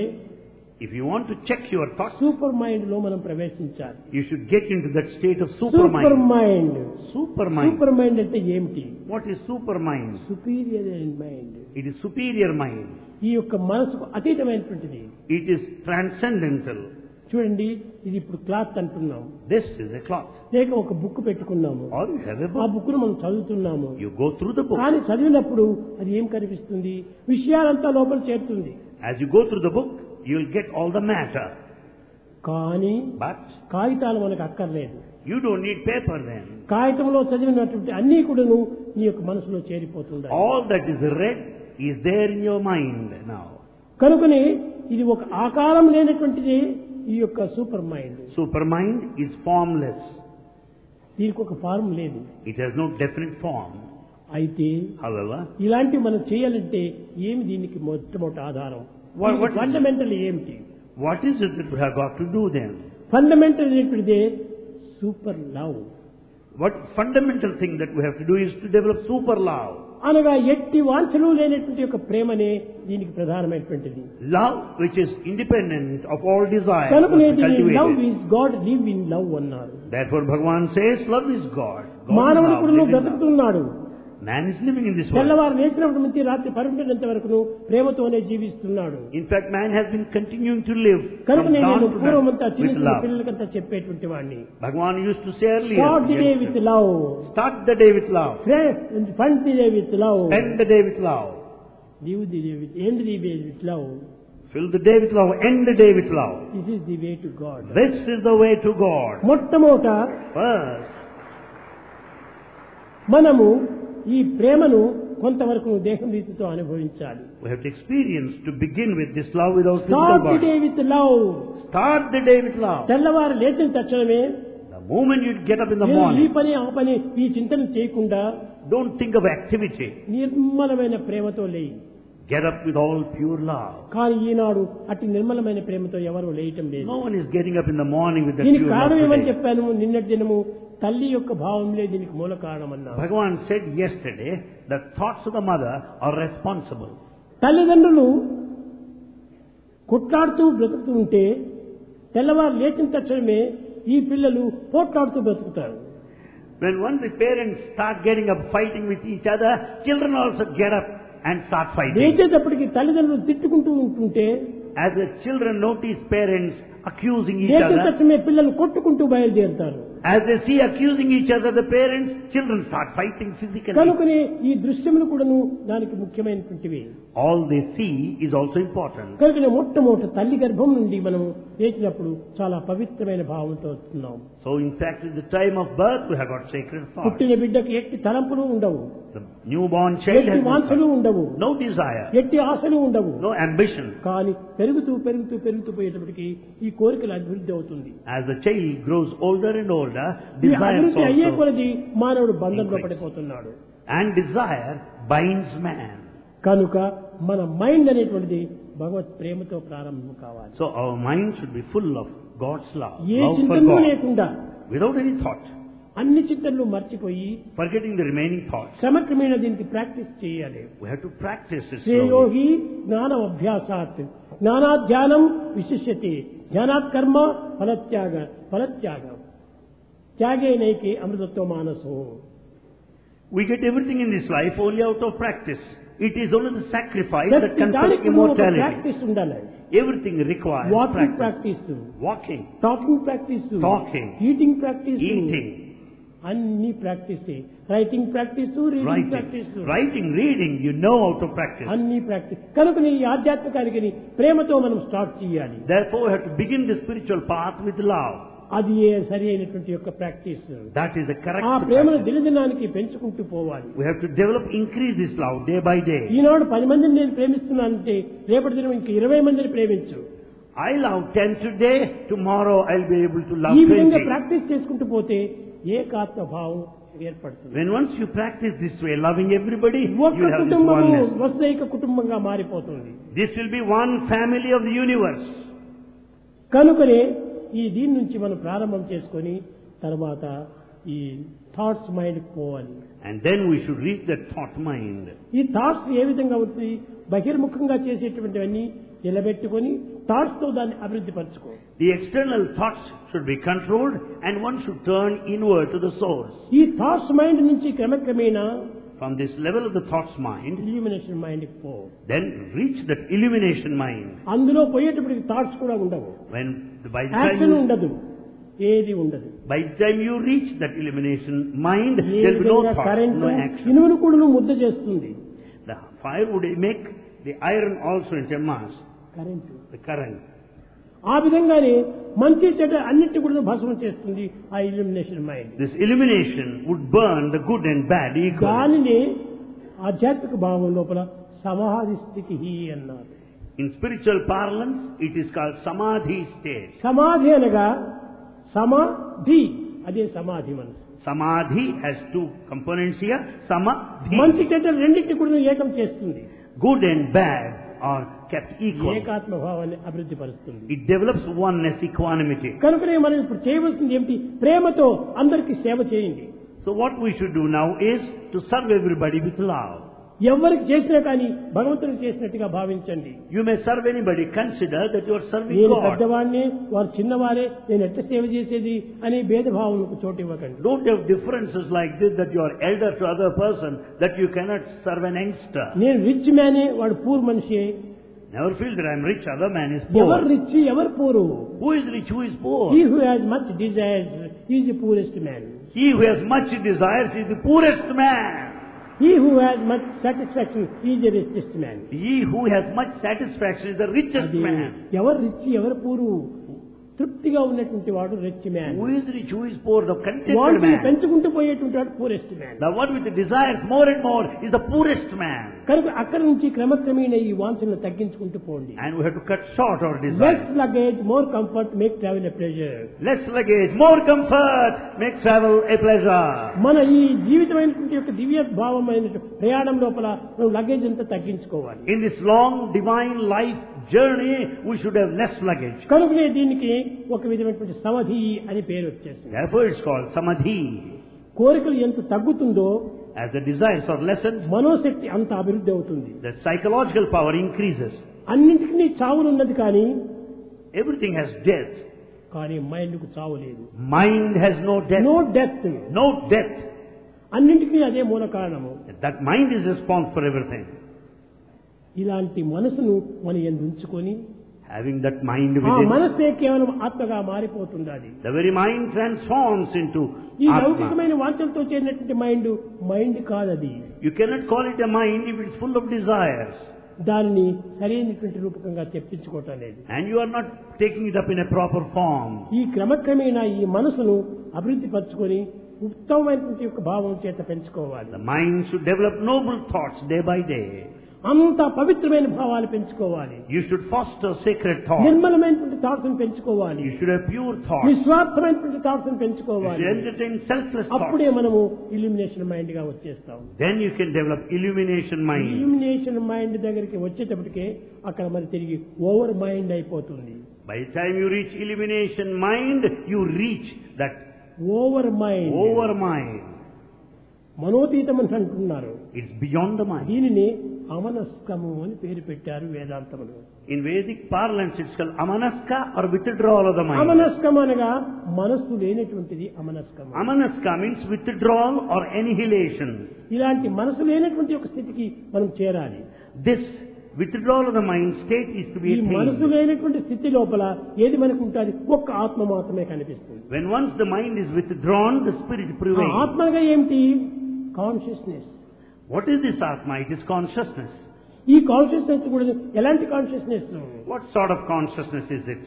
If you want to check your thoughts, super mind లో మనం ప్రవేశించాలి. you should get into that state of super supermind. Mind, Supermind. Super mind అంటే ఏమిటి? What is supermind? Superior mind. It is superior mind. ఈ యొక్క మనసుకు అతీతమైనటువంటిది. It is transcendental. చూడండి, ఇది ఇప్పుడు క్లాత్ అంటున్నాం, This is a cloth. లేక ఒక బుక్ పెట్టుకున్నాము, Or you have a ఆ book. బుక్ ను మనం చదువుతున్నాము. You go through the book. కానీ చదివినప్పుడు అది ఏం కనిపిస్తుంది? విషయాలంతా లోపల చేరుతుంది, As you go through the book, you will get all the matter. కానీ But కాగితాలు మనకు అక్కర్లేదు. you don't need paper then. కాగితంలో చదివినటువంటి అన్ని కూడాను నీ యొక్క మనసులో చేరిపోతుంది. All that is read is there in your mind now. కనుకనే ఇది ఒక ఆకారం లేనటువంటిది ఈ యొక్క super mind. Supermind is formless. దీనికి ఒక ఫార్మ్ లేదు. It has no definite form. అయితే However, ఇలాంటివి మనం చేయాలంటే ఏమి దీనికి మొట్టమొదటి ఆధారం? What- what is it? Fundamental ఏమిటి? what is it that we have got to do then? Fundamental అనేటువంటిదే super love. What fundamental thing that we have to do is to develop super love. అనగా ఎట్టి వాంఛలు లేనటువంటి యొక్క ప్రేమనే దీనికి ప్రధానమైనటువంటిది. Love which is independent of all desire. కనుకనే must be దీన్ని love cultivated. Is God, live in love అన్నారు. Therefore Bhagavan says love is God. God is మానవుడు love, కూడా live in love. బ్రతుకుతున్నాడు. Man is living in this world. తెల్లవారు లేచినప్పటి నుంచి రాత్రి పరుండేంత వరకు ప్రేమతోనే జీవిస్తున్నాడు. In fact, man has been continuing to live కనుక from నేను dawn to పూర్వమంతా dusk చిన్న with చిన్న love. పిల్లలకంతా చెప్పేటువంటి వాడిని, Bhagavan used to say earlier, start the day with love, start the day with love, spend the day with love, spend the day with love, live the day with end the day with love. fill the day with love, end the day with love. This is the way to God. This is the way to God. మొట్టమొదట First, మనము ఈ ప్రేమను కొంతవరకు దేహం రీతితో అనుభవించాలి. we have to experience to begin with this love without physical start the day body. With love. Start the day with love. తెల్లవారు లేచిన తక్షణమే The moment you get up in the నేను ఈ morning, పని ఆ పని ఈ చింతన చేయకుండా don't think of activity. నిర్మలమైన ప్రేమతో లేయి. Get up with all pure love. కానీ ఈనాడు అట్టి నిర్మలమైన ప్రేమతో ఎవరు లేయటం లేదు. No one is getting up in the morning with that దీనికి pure love కారణం ఏమని today. చెప్పాను? నిన్నటి దినము తల్లి యొక్క భావంలే దీనికి మూల కారణం అన్నా. Bhagavan said yesterday that thoughts of the mother are responsible. తల్లిదండ్రులు కొట్లాడుతూ బ్రతుకుతూ ఉంటే తెల్లవారు లేచిన తక్షణమే ఈ పిల్లలు పోట్లాడుతూ బ్రతుకుతారు. When once the parents start getting up fighting with each other, children also get up and start fighting. లేచేటప్పటికి తల్లిదండ్రులు తిట్టుకుంటూ ఉంటుంటే, As the children notice parents accusing each లేచిన other, తక్షణమే పిల్లలు కొట్టుకుంటూ బయలుదేరుతారు. as they see accusing each other, the parents, children start fighting physically. కనుకనే ఈ దృశ్యములు కూడాను దానికి ముఖ్యమైనటువంటివి. All they see is also important. కనుకనే మొట్టమొదట తల్లి గర్భం నుండి మనం లేచినప్పుడు చాలా పవిత్రమైన భావంతో వస్తున్నాం. So in fact, at the time of birth, we have got sacred thoughts. పుట్టిన బిడ్డకి ఎట్టి తలంపులు ఉండవు, The newborn child ఎట్టి has వాంఛలు no, ఉండవు, no desire, ఎట్టి ఆశలు ఉండవు. no ambition. కానీ పెరుగుతూ పెరుగుతూ పెరుగుతూ పోయేటప్పటికి ఈ కోరికలు అభివృద్ధి అవుతుంది. As the child grows older and older, ఈ desires అభివృద్ధి అయ్యే also, కొలది మానవుడు బంధంలో increase. పడిపోతున్నాడు. and desire binds man. కనుక మన మైండ్ అనేటువంటిది భగవత్ ప్రేమతో ప్రారంభం కావాలి. So our mind should be full of God's love, A love for చింతనూ God, లేకుండా without any thought, అన్ని చింతనలు మర్చిపోయి forgetting the remaining thoughts. క్రమక్రమేణా దీనికి ప్రాక్టీస్ చేయాలి. We have to practice it slowly. శ్రేయోహి జ్ఞాన అభ్యాసాత్ జ్ఞానాధ్యానం విశిష్యతే జ్ఞానాత్ కర్మ ఫలత్యాగ ఫలత్యాగం త్యాగే Nike అమృతత్వ మానసో. We get everything in this life only out of practice. It is only the sacrifice that ప్రతి confers దానికి ఒక immortality. Practice ఉండాలి. Everything requires walking practice. Practice, Walking, talking practice, Talking, eating practice, eating, అన్ని practice. Writing practice, reading writing, practice, writing, reading, you know how to practice. అన్ని practice. కనుక ఈ ఆధ్యాత్మికానికి ప్రేమతో మనం స్టార్ట్ చేయాలి. Therefore, we have to begin the spiritual path with love. అది ఏ సరి అయినటువంటి యొక్క practice. That is the correct ఆ ప్రేమను practice. దినదినానికి పెంచుకుంటూ పోవాలి. We have to develop, increase this love day by day. ఈనాడు పది మందిని నేను ప్రేమిస్తున్నానంటే రేపటి దినం ఇంక ఇరవై మందిని ప్రేమించు. I love ten today, tomorrow I'll be able to love ఈ విధంగా twenty. ప్రాక్టీస్ చేసుకుంటూ పోతే ఏకాత్మ భావం ఏర్పడుతుంది. When once you practice this way, loving everybody, ఒక్క you have this కుటుంబము oneness. వసుదైక కుటుంబంగా మారిపోతుంది. This will be one family of the universe. కనుకనే ఈ దీని నుంచి మనం ప్రారంభం చేసుకొని తర్వాత ఈ థాట్స్ మైండ్ పోవాలి. And then we should reach that thought mind. ఈ థాట్స్ ఏ విధంగా అవుతుంది? బహిర్ముఖంగా చేసేటువంటివన్నీ నిలబెట్టుకొని థాట్స్ తో దాన్ని అభివృద్ధి పరచుకో. The external thoughts should be controlled and one should turn inward to the source. ఈ థాట్స్ మైండ్ నుంచి క్రమక్రమేణా From this level of the thoughts mind, illumination mind పో. then reach that illumination mind. అందులో పోయేటప్పటికి thoughts కూడా ఉండవు, When by the time action you, ఉండదు, ఏది ఉండదు. by the time you reach that illumination mind, ఏ there will be no విధంగా thought, current no action. ఇనుమును కూడా ముద్ద చేస్తుంది. The fire would make the iron also into a mass, current the current. ఆ విధంగానే మంచి చెడ్డ అన్నిటి కూడా భస్మం చేస్తుంది ఆ illumination mind. This illumination would burn the good and bad equally. దానిని ఆధ్యాత్మిక భావం లోపల సమాధి స్థితి అన్నారు. In spiritual parlance, it is called samadhi state. సమాధి అనగా సమాధి, అదే సమాధి మనం. Samadhi has two components here. Samadhi. మంచి చెడ్డ రెండింటి కూడా ఏకం చేస్తుంది. Good and bad are kept equal. ఏకాత్మ భావాన్ని అభివృద్ధి పరుస్తుంది. It develops oneness, equanimity. కనుకనే మనం ఇప్పుడు చేయవలసింది ఏమిటి? ప్రేమతో అందరికీ సేవ చేయండి. So what we should do now is to serve everybody with love. ఎవరికి చేసినా కానీ భగవంతునికి చేసినట్టుగా భావించండి. You may serve anybody. Consider that you are serving నేను God. పెద్దవాడిని, వారు చిన్నవారే, నేను ఎట్లా సేవ చేసేది అని భేదభావనకు చోటు ఇవ్వకండి. Don't have differences like this, that you are elder to other person, that you cannot serve an youngster. నేను రిచ్ మ్యానే, వాడు పూర్ మనిషి. Never feel that I am rich, other man is ఎవరు poor. రిచ్, ఎవరు poor? Who is rich, who is poor? He who has much desires is the poorest man. He who has much desires is the poorest man. He who has much satisfaction is the richest man. He who has much satisfaction is the richest అది man. ఎవరు rich, ఎవరు poor? తృప్తిగా ఉన్నటువంటి వాడు rich man. Who is rich, who is poor? The contented వాటిని man. పెంచుకుంటూ పోయేటువంటి వాడు purest man. The one with the desires more and more is the poorest man. కనుక అక్కడి నుంచి క్రమక్రమేణ ఈ వాంఛలను తగ్గించుకుంటూ పోండి. And we have to cut short our less desires. Luggage, more comfort, make travel a pleasure. Less luggage, more comfort, make travel a pleasure. మన ఈ జీవితమైనటువంటి యొక్క దివ్య భావమైన ప్రయాణం లోపల మనం లగేజ్ అంతా తగ్గించుకోవాలి. In this long divine life journey, we should have less luggage. కనుకనే దీనికి ఒక విధమైనటువంటి సమాధి అని పేరు వచ్చేసింది. Therefore it's called samadhi. కోరికలు ఎంత తగ్గుతుందో As the desires are lessened, మనోశక్తి అంత అభివృద్ధి అవుతుంది. the psychological power increases. అన్నింటినీ చావులున్నది కానీ Everything has death. కానీ మైండ్ కు చావు లేదు. Mind has no death. No death. No death. అన్నింటికీ అదే మూల కారణము. That mind is responsible for everything. ఇలాంటి మనసును మన యందు ఉంచుకొని Having that mind ఆ within, మనసే కేవలం ఆత్మగా మారిపోతుంది. అది the very mind transforms into ఈ Atma. లౌకికమైన వాంఛలతో చేరినటువంటి మైండ్ మైండ్ కాదది. You cannot call it a mind if it's full of desires. దానిని సరైనటువంటి రూపకంగా చెప్పించుకోవటం లేదు. And you are not taking it up in a proper form. ఈ క్రమక్రమేణా ఈ మనసును అభివృద్ధి పరచుకొని ఉత్తమమైనటువంటి యొక్క భావం చేత పెంచుకోవాలి. The mind should develop noble thoughts day by day. అంత పవిత్రమైన భావాలు పెంచుకోవాలి. You should foster sacred thoughts. నిర్మలమైనటువంటి థాట్స్ పెంచుకోవాలి. You should have pure thoughts. నిస్వార్థమైనటువంటి థాట్స్ You పెంచుకోవాలి. should entertain selfless thoughts. అప్పుడే మనము ఇల్యూమినేషన్ మైండ్ గా వచ్చేస్తాం. Then you can develop illumination mind. Illumination mind దగ్గరికి వచ్చేటప్పటికే అక్కడ మరి తిరిగి ఓవర్ మైండ్ అయిపోతుంది. By the time you reach illumination mind, you reach that over mind. over mind. మనోతీతం అని అంటున్నారు. It's beyond the mind. దీనిని అమనస్కము అని పేరు పెట్టారు వేదాంతములు. In Vedic parlance, it's called amanaska or withdrawal of the mind. అమనస్కం అనగా మనస్సు లేనటువంటిది అమనస్కము. Amanaska means withdrawal or annihilation. ఇలాంటి మనసు లేనటువంటి ఒక స్థితికి మనం చేరాలి. This withdrawal of the mind state is to be ఈ మనసు attained. లేనటువంటి స్థితి లోపల ఏది మనకు ఉంటుంది? ఒక్క ఆత్మ మాత్రమే కనిపిస్తుంది. When once the mind is withdrawn, the spirit ఆ prevails. ఆత్మగా ఏమిటి? Consciousness. What is this Atma? It is consciousness. ఈ కాన్షియస్నెస్ కూడా ఎలాంటి consciousness? What sort of consciousness is it?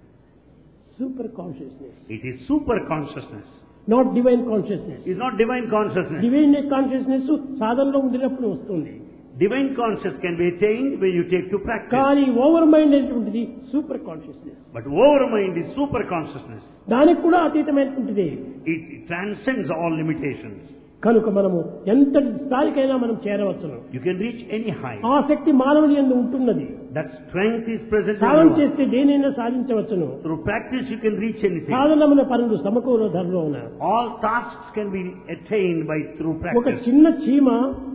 Super consciousness. It is super consciousness. Not divine consciousness. It's not divine consciousness. Divine consciousness సాధనలో ఉండినప్పుడు వస్తుంది. Divine consciousness can be attained when you take to practice. కానీ over mind అనేటువంటిది super consciousness. But over mind is super consciousness. దానికి కూడా అతీతమైనటువంటిది. It, it transcends all limitations. కనుక మనము ఎంత స్థాయికైనా మనం చేరవచ్చును. You can reach any height. ఆ శక్తి మానవుని యందు ఉంటున్నది. That strength is present in Sadhana everyone. చేస్తే దేనైనా సాధించవచ్చును. Through practice you can reach anything. సాధనమున పనులు సమకూర ధరలోన. All tasks can be attained by through ఒక practice. చిన్న చీమ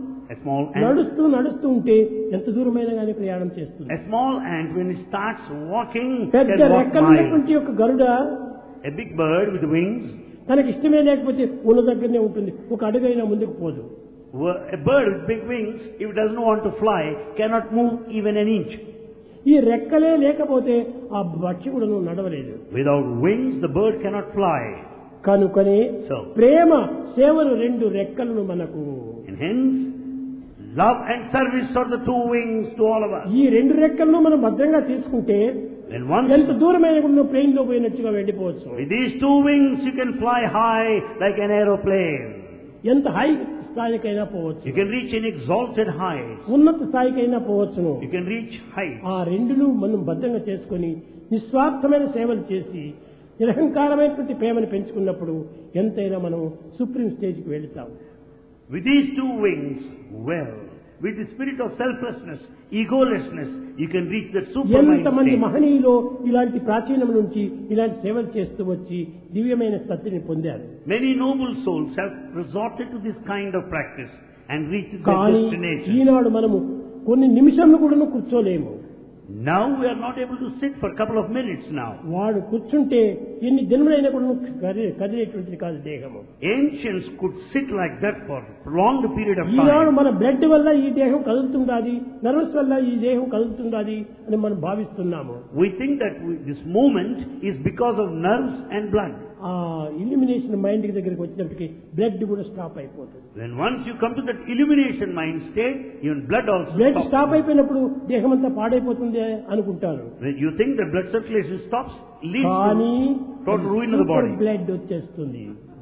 A small ant, నడుస్తూ నడుస్తూ ఉంటే ఎంత దూరమైనా కానీ ప్రయాణం చేస్తుంది. a small ant when it starts walking పెద్ద can walk రెక్కలు miles. ఉన్నటువంటి యొక్క గరుడ A big bird with wings, తనకి ఇష్టమే లేకపోతే ఉన్న దగ్గరనే ఉంటుంది. ఒక అడుగైనా ముందుకు పోదు. a bird with big wings, if it doesn't want to fly, cannot move even an inch. ఈ రెక్కలే లేకపోతే ఆ పక్షి కూడా నడవలేదు. Without wings, the bird cannot fly. కనుకనే So, ప్రేమ సేవలు రెండు రెక్కలను మనకు. and hence, love and service are the two wings to all of us. ఈ రెండు రెక్కలను మనం భద్రంగా తీసుకుంటే When one, ఎంత దూరమైన కూడా ప్లేన్ లో పోయినట్టుగా వెళ్ళిపోవచ్చు. with these two wings, you can fly high like an aeroplane. ఎంత హై స్థాయికైనా పోవచ్చు. You can reach an exalted height. ఉన్నత స్థాయికైనా పోవచ్చును. You can reach height. ఆ రెండును మనం భద్రంగా చేసుకొని నిస్వార్థమైన సేవలు చేసి నిరహంకారమైనటువంటి ప్రేమను పెంచుకున్నప్పుడు ఎంతైనా మనం సుప్రీం స్టేజ్కి వెళుతాం. With these two wings, well, with the spirit of selflessness, egolessness, you can reach that supermind ఎంతమంది state. మహనీయులు ఇలాంటి ప్రాచీనం నుంచి ఇలాంటి సేవలు చేస్తూ వచ్చి దివ్యమైన స్థితిని పొందారు. Many noble souls have resorted to this kind of practice and reached their కానీ destination. ఈనాడు మనము కొన్ని నిమిషంలో కూడా కూర్చోలేము. Now we are not able to sit for a couple of minutes now. వాడు కూర్చుంటే ఎన్ని జన్మలైనా కూడా కదిలేటువంటిది కాదు దేహము. Ancients could sit like that for a prolonged period of ఈనాడు time. మన బ్లడ్ వల్ల ఈ దేహం కదులుతుండాది, నర్వస్ వల్ల ఈ దేహం కదులుతుండాది అని మనం భావిస్తున్నాము. We think that we, this movement is because of nerves and blood. ఆ ఇల్యూమినేషన్ మైండ్ దగ్గరికి వచ్చినప్పటికీ బ్లడ్ కూడా స్టాప్ అయిపోతుంది. When once you come to that illumination mind state, even blood also blood stops. Stop అయిపోయినప్పుడు దేహం అంతా పాడైపోతుంది అనుకుంటారు. When you think that blood circulation stops, leads కానీ to total ruin of the super body. Blood వచ్చేస్తుంది.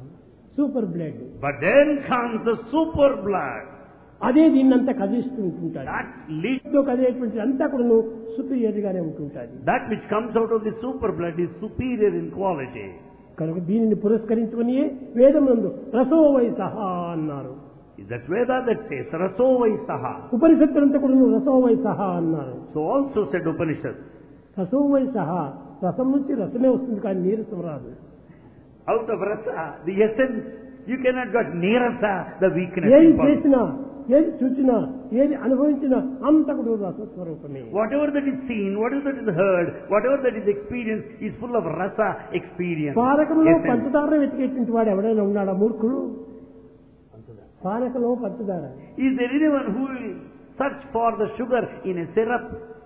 Super blood But then comes the super blood. అదే దీన్నంతా కదిలిస్తూ ఉంటుంటారు. That leads, తో కదిలేటువంటి అంతా కూడా సుపీరియర్ గానే ఉంటుంటారు. that which comes out of the super blood is superior in quality. కనుక దీనిని పురస్కరించుకుని వేదమునందు రసో వై సహా అన్నారు. That's Veda that says, Raso Vai Saha. ఉపనిషత్తులంతా కూడా రసో వై సహా అన్నారు. So also said Upanishads. రసో వై సహా, రసం నుంచి రసమే వస్తుంది కానీ నీరసం రాదు. Out of rasa, the essence, you cannot get nirasa, the weakness. ఏం in person. చేసినా ఏది చూచినా ఏది అనుభవించినా అంతా కూడా రసస్వరూపమే. Whatever that is seen, whatever that is heard, whatever that is experienced is full of rasa experience. పానకంలో Essence. పంచదార వెతికేటువంటి వాడు ఎవడైనా ఉన్నాడా మూర్ఖుడు? పానకంలో పంచదార. Is there anyone who will search for the sugar in a syrup?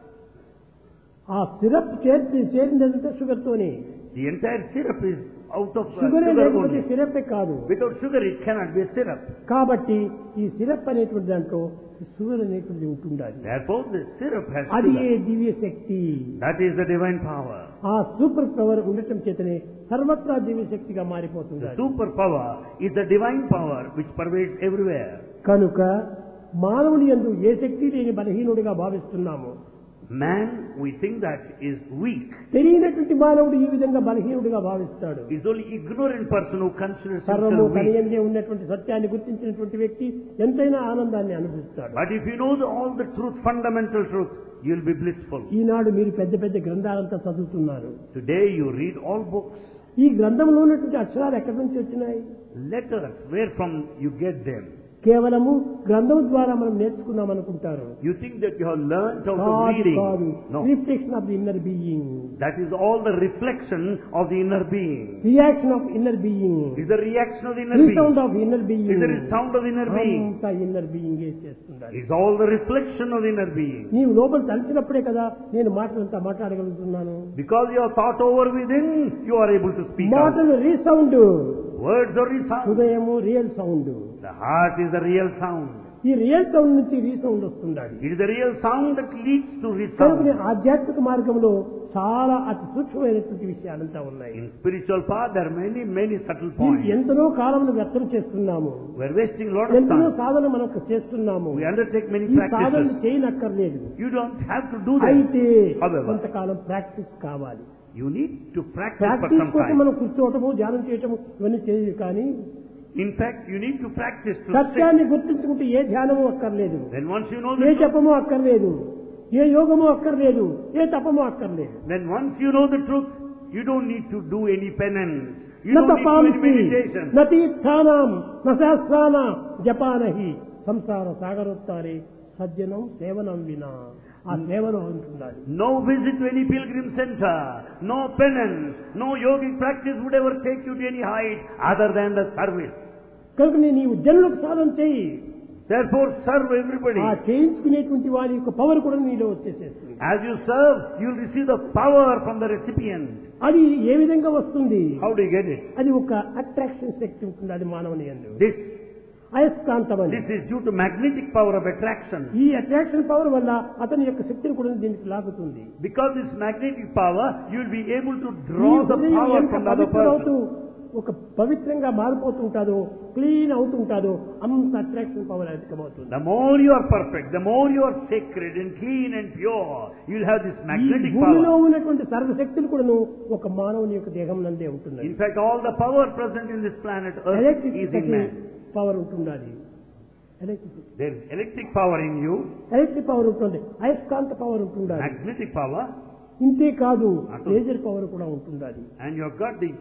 ఆ సిరప్ చేర్చి చేరిందంటే sugar తోనే. The entire syrup is out of uh, sugar sugar లేకపోతే only. సిరప్ కాదు. Without sugar it cannot be a syrup. కాబట్టి ఈ syrup అనేటువంటి దాంట్లో షుగర్ అనేటువంటిది ఉంటుండాలి. Therefore the syrup has అది ఏ sugar. దివ్య శక్తి. That is the divine power. ఆ సూపర్ పవర్ ఉండటం చేతనే సర్వత్రా దివ్య శక్తిగా మారిపోతుంది. The super power is the divine power which pervades everywhere. కనుక మానవుని యందు ఏ శక్తి లేని బలహీనుడిగా భావిస్తున్నాము. Man, we think that is weak. తెలియనటువంటి మానవుడు ఈ విధంగా బలహీనుడిగా భావిస్తాడు. Is only ignorant person who considers సర్వము himself తన weak. యందే ఉన్నటువంటి సత్యాన్ని గుర్తించినటువంటి వ్యక్తి ఎంతైనా ఆనందాన్ని అనుభవిస్తాడు. But if you know the, all the truth, fundamental truth, you will be blissful. ఈనాడు మీరు పెద్ద పెద్ద గ్రంథాలంతా చదువుతున్నారు. Today you read all books, ఈ గ్రంథంలో ఉన్నటువంటి అక్షరాలు ఎక్కడి నుంచి వచ్చినాయి? letters, where from you get them? కేవలము గ్రంథం ద్వారా మనం నేర్చుకున్నాం అనుకుంటారు. You think that you have learned out of కాదు, reading. కాదు. No. Reflection of the inner being. That is all the reflection of the inner being. Reaction of inner being. Is the reaction of the inner resound being. Of inner being. Is the sound of the inner being. అంతా inner being చేస్తుండాలి. Is all the reflection of the inner being. నీవు లోపల తలిచినప్పుడే కదా నేను మాటలంతా మాట్లాడగలుగుతున్నాను. Because you have thought over within, you are able to speak out. మాటలు రీసౌండ్. Words are resound. హృదయము real sound. The heart is the real sound. ఈ రియల్ సౌండ్ నుంచి రీసౌండ్ వస్తుండాలి. It is the real sound that leads to కనుక resound. ఆధ్యాత్మిక మార్గంలో చాలా అతి సూక్ష్మమైనటువంటి విషయాలంతా ఉన్నాయి. In spiritual path, there are many, many subtle దీనికి points. ఎంతనో కాలమును వ్యర్థం చేస్తున్నాము. We are wasting a lot of ఎంతనో time. సాధన మనకు చేస్తున్నాము. We undertake many ఈ సాధనలు practices. చేయనక్కర్లేదు. You don't have to do that. అయితే However, కొంతకాలం ప్రాక్టీస్ కావాలి. you need to practice for practice some కోసం time. మనం కూర్చోవటము ధ్యానం చేయటము ఇవన్నీ చేయదు. కానీ In fact, you need to practice to sit. సత్యాన్ని గుర్తించుకుంటే ఏ ధ్యానము అక్కర్లేదు, Then once you know A the truth, జపము అక్కర్లేదు, ఏ యోగము అక్కర్లేదు, ఏ తపము అక్కర్లేదు. then once you know the truth, you don't need to do any penance. You don't need to do నతపాంసి any meditation. నతీర్థానాం నశాస్త్రానాం జపానహి సంసార సాగరోత్తారే సజ్జనం సేవనం వినా. ఆ సేవలో ఉంటుండాలి. No visit to any pilgrim center, no penance, no yogic practice would ever take you to any height other than the service. కనుక నీవు జనులకు సాధన చేయి. Therefore serve everybody. ఆ చేయించుకునేటువంటి వారి యొక్క పవర్ కూడా నీలో వచ్చేసేస్తుంది. As you serve, you will receive the power from the recipient. అది ఏ విధంగా వస్తుంది? How do you get it? అది ఒక అట్రాక్షన్ శక్తి ఉంటుంది. అది మానవుని యందు This, అయస్కాంతమని. this is due to magnetic power of attraction. ఈ అట్రాక్షన్ పవర్ వల్ల అతని యొక్క శక్తిని కూడా దీనికి లాగుతుంది. Because this magnetic power, you will be able to ఈ draw the హృదయం power ఎంత from the other పవిత్రమవుతూ person. ఒక పవిత్రంగా మారిపోతుంటాదో, క్లీన్ అవుతుంటాదో అంత అట్రాక్షన్ పవర్ అధికమవుతుంది. The more you are perfect, the more you are sacred and clean and pure, you will have this ఈ magnetic భూమిలో power. ఉన్నటువంటి సర్వశక్తులు కూడాను ఒక మానవుని యొక్క దేహం నందే ఉంటున్నాయి. In fact, all the power present in this planet Earth is in electricity man. Power ఉంటుండాలి. Electricity There is electric power in you, electric power ఉంటుంది, అయస్కాంత పవర్ ఉంటుండాలి. magnetic power, ఇంతే కాదు అటు. లేజర్ పవర్ కూడా ఉంటుండాలి. and you have got the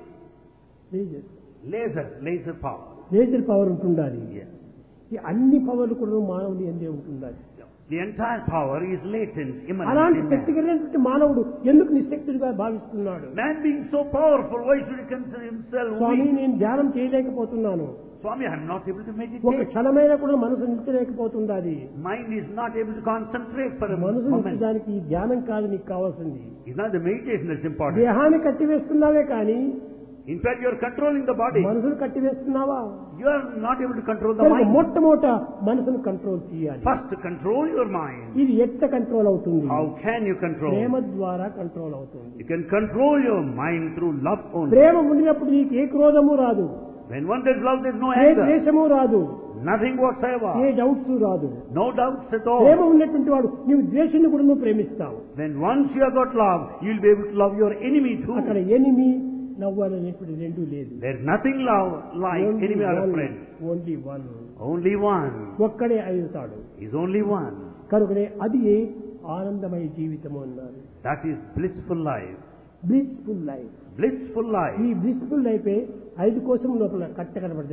laser laser, laser power. Laser power ఉంటుండాలి. Yes. ఈ అన్ని పవర్లు కూడా మానవుని ఎందే ఉంటుండాలి. The entire power is latent, immanent అలాంటి in శక్తి man. కలిగినటువంటి మానవుడు ఎందుకు నిశక్తుడిగా భావిస్తున్నాడు? Man being so powerful, why should he consider himself Swamy weak? నేను ధ్యానం చేయలేకపోతున్నాను. Swami, I am not able to ఒక meditate. క్షణమైనా కూడా మనసు నిలిచలేకపోతుంది. Mind is not able to concentrate for a మనసు moment. నిలిచడానికి ఈ ధ్యానం కాదు నీకు కావాల్సింది. It's not the meditation that's important. దేహాన్ని కట్టివేస్తున్నావే కానీ In fact, you are controlling the body. మనసును కట్టివేస్తున్నావా? You are not able to control the కనుక mind. మొట్టమొదట మనసును కంట్రోల్ చేయాలి. First, control your mind. ఇది ఎట్ట కంట్రోల్ అవుతుంది? How can you control? ప్రేమ ద్వారా కంట్రోల్ అవుతుంది. You can control your mind through love only. ప్రేమ ఉండినప్పుడు నీకు ఏ క్రోధము రాదు, When one there's love, there's no A anger. ద్వేషము రాదు, Nothing ఏ whatsoever. డౌట్స్ రాదు. No doubts at ప్రేమ all. ఉన్నటువంటి వాడు నీవు ద్వేషాన్ని కూడా నువ్వు ప్రేమిస్తావు. Then once you have got love, you'll be able to love your enemy too. అక్కడ ఎనిమి నవ్వాలనేటువంటి రెండు లేదు. There's nothing love like enemy or a friend. Only one. Only one. ఒక్కడే అవుతాడు. Is only one. కనుకనే అది ఆనందమయ జీవితము అన్నారు. That is blissful life. Blissful life. Blissful life. ఈ బ్లిస్ఫుల్ లైఫే ఐదు కోసం లోపల కట్ట కనబడుతుంది.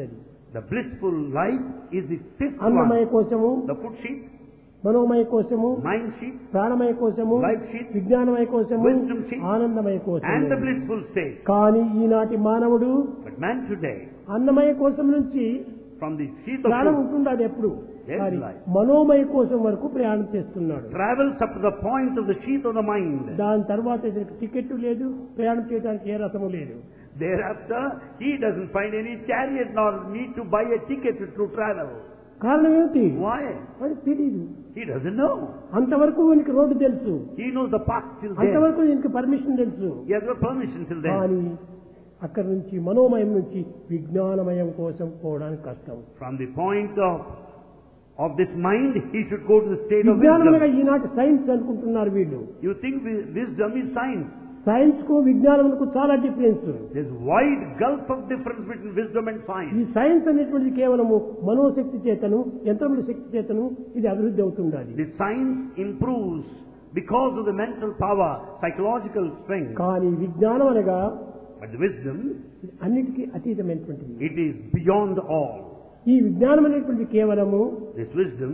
The blissful life is the fifth Annamayya one. కోశము, The food sheet, మనోమయ కోశము, mind sheet, ప్రాణమయ కోశము, life sheet, విజ్ఞానమయ కోశము, wisdom sheet, ఆనందమయ కోశము. and the blissful state. కానీ ఈనాటి మానవుడు But man today, అన్నమయ కోశం నుంచి from the sheet of ప్రాణం food, ఉంటుండదు ఎప్పుడు, Yes, కానీ life. మనోమయ కోశం వరకు ప్రయాణం చేస్తున్నాడు. travels up to the point of the sheath of the mind. దాని తర్వాత ఇతనికి టికెట్ లేదు, ప్రయాణం చేయడానికి ఏ రసము లేదు. Thereafter, he doesn't find any chariot nor need to buy a ticket to travel. కారణం ఏమిటి? Why? అది తెలియదు. He doesn't know. అంతవరకు వీనికి రోడ్డు తెలుసు, He knows the path till then. అంతవరకు వీనికి పర్మిషన్ తెలుసు. He has got permission till then. కానీ అక్కడి నుంచి మనోమయం నుంచి విజ్ఞానమయం కోసం పోవడానికి కష్టం. From the point of of this mind, he should go to the state of విజ్ఞానమనగా wisdom. ఈనాటి సైన్స్ అనుకుంటున్నారు వీళ్ళు. You think wi- wisdom is science. Science కు విజ్ఞానములకు చాలా difference. There's wide gulf of difference between wisdom and ఈ science. Science అనేటువంటిది కేవలము మనోశక్తి చేతను, యంత్రముల శక్తి చేతను ఇది అభివృద్ధి అవుతుండాలి. The science improves because of the mental power, psychological strength. కానీ విజ్ఞానం అనగా But the wisdom, అన్నిటికీ అతీతమైనటువంటిది. it is beyond all. ఈ విజ్ఞానం అనేటువంటి కేవలము This wisdom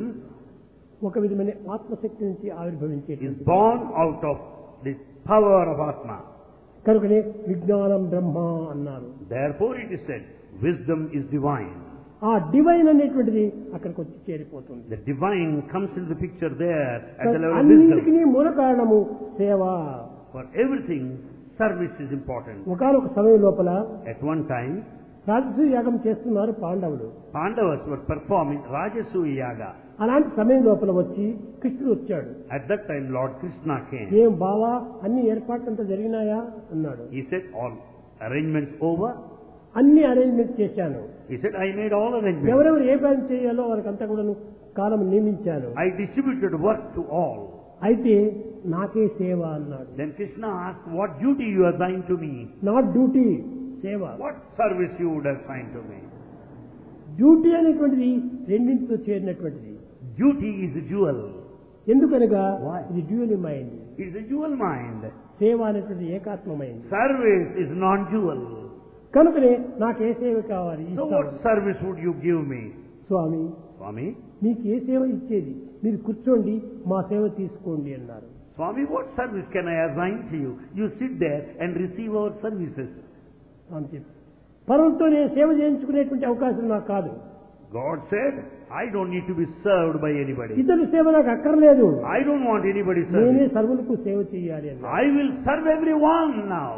ఒక విధమైన ఆత్మశక్తి నుంచి is ఆవిర్భవించేది. born out of the power of Atma. కనుకనే విజ్ఞానం బ్రహ్మ అన్నారు. Therefore it is said, wisdom is divine. ఆ డివైన్ అనేటువంటిది అక్కడికి వచ్చి చేరిపోతుంది. The divine comes into the picture there at the level of wisdom. అన్నింటికి మూల కారణము సేవ. For everything, service is important. ఒకనొక సమయం లోపల At one time, రాజసూయ యాగం చేస్తున్నారు పాండవులు. Pandavas were performing Rajasuya Yaga. అలాంటి సమయం లోపల వచ్చి కృష్ణుడు వచ్చాడు. At that time, Lord Krishna came. ఏం బావా అన్ని ఏర్పాట్లంతా జరిగినాయా అన్నాడు. He said, all arrangements over? అన్ని అరేంజ్మెంట్ చేశాను. He said, I made all arrangements. ఎవరెవరు ఏ పని చేయాలో వారికంతా కూడా కాలం నియమించాను. I distributed work to all. అయితే నాకే సేవ అన్నాడు. Then Krishna asked, what duty you assigned to me? Not duty, సేవ. What service you would assign to me? Duty అనేటువంటిది రెండింటితో చేరినటువంటిది. Duty is a jewel. ఎందుకనగా Why? ఇది dual mind. It is a jewel mind. సేవ అనేటువంటి ఏకాత్మమైంది. Service is non-jewel. కనుకనే నాకు ఏ సేవ కావాలి So ఇస్తాను. what service would you give me? Swamy Swami, మీకు ఏ సేవ ఇచ్చేది, మీరు కూర్చోండి మా సేవ తీసుకోండి అన్నారు. Swami, what service can I assign to you? You sit there and receive our services. అని చెప్పి పరులతో నేను సేవ చేయించుకునేటువంటి అవకాశం నాకు కాదు. God said, I don't need to be served by anybody. ఇతరుల సేవ నాకు అక్కర్లేదు, I don't want anybody's నేనే service. సర్వులకు సేవ చేయాలి అన్నారు. I will serve everyone now.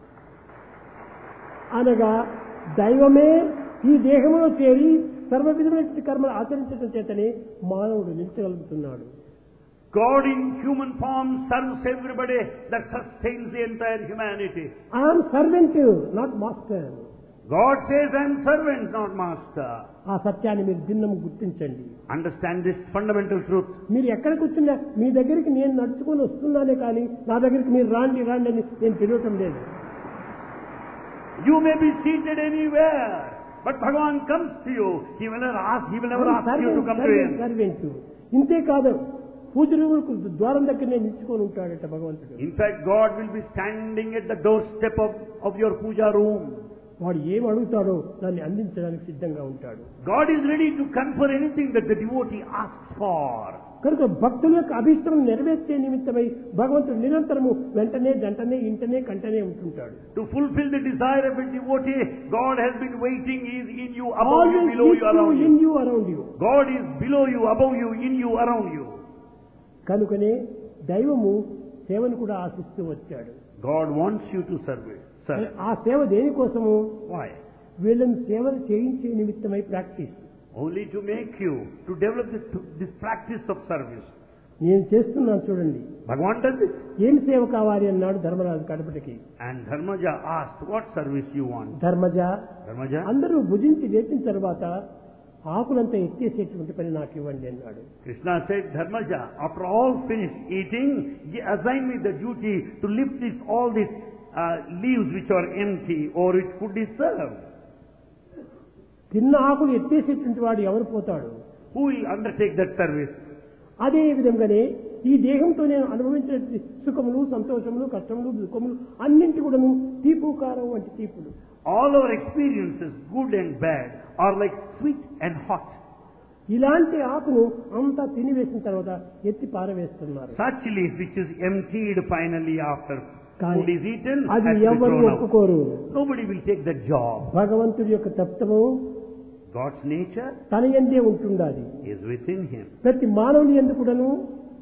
అనగా దైవమే ఈ దేహంలో చేరి సర్వ విధమైనటువంటి కర్మలు ఆచరించడం చేతనే మానవుడు నిలిచగలుగుతున్నాడు. God in human form serves everybody, that sustains the entire humanity. I am servant not master. God says, I am servant, not master. ఆ సత్యాన్ని మీరు భిన్నం గుర్తించండి. Understand this fundamental truth. మీరు ఎక్కడ కూర్చున్నా మీ దగ్గరికి నేను నడుచుకొని వస్తున్నానే కానీ నా దగ్గరికి మీరు రాండి రాండి అని నేను పిలవటం లేదు. You may be seated anywhere, but Bhagavan comes to you. He will never ask, he will never ask you to come to him. Servant. ఇంతే కాదు, పూజరువులకు ద్వారం దగ్గరనే నిల్చుకొని ఉంటాడట భగవంతుడు. In fact, God will be standing at the doorstep of, of your puja room. వాడు ఏం అడుగుతాడో దాన్ని అందించడానికి సిద్ధంగా ఉంటాడు. God is ready to confer anything that the devotee asks for. కనుక భక్తుల యొక్క అభిష్టం నెరవేర్చే నిమిత్తమై భగవంతుడు నిరంతరము వెంటనే జంటనే ఇంటనే కంటనే ఉంటుంటాడు. To fulfill the desire of a devotee, God has been waiting. He is in you, above you, Always below with you, you, around in you. you, around you. God is below you, above you, in you, around you. కనుకనే దైవము సేవను కూడా ఆశిస్తూ వచ్చాడు. God wants you to serve it. Serve. ఆ సేవ దేనికోసము? Why? వీళ్ళని సేవలు చేయించే నిమిత్తమై practice. Only to make you, to develop this, to, this practice of service. నేను చేస్తున్నాను చూడండి. Bhagavan does it. ఏం సేవ కావాలి అన్నాడు Dharmaraju కడపటికి. And Dharmaja asked, what service you want? Dharmaja, Dharmaja, అందరూ భుజించి లేచిన తర్వాత ఆకులంతా ఎత్తేసేటువంటి పని నాకు ఇవ్వండి అన్నాడు. Krishna said, Dharmaja, after all finished eating, assign me the duty to lift this, all these uh, leaves which are empty or which food is served. తిన్న ఆకులు ఎత్తేసేటువంటి వాడు ఎవరు పోతాడు? Who will undertake that service? అదే విధంగానే ఈ దేహంతో నేను అనుభవించిన సుఖములు, సంతోషములు, కష్టములు, దుఃఖములు అన్నింటి కూడాను తీపు కారం వంటి తీపులు. All our experiences, good and bad, are like sweet and hot. ఇలాంటి ఆకును అంతా తినివేసిన తర్వాత ఎత్తి పారవేస్తున్నారు. Such leaf which is emptied finally after కానీ food is eaten అది has to be ఎవరు thrown out. ఒప్పుకోరు. Nobody will take that job. భగవంతుడి యొక్క తత్వము God's nature తన యందే ఉంటుండాలి. is within him. ప్రతి మానవుని యందు కూడాను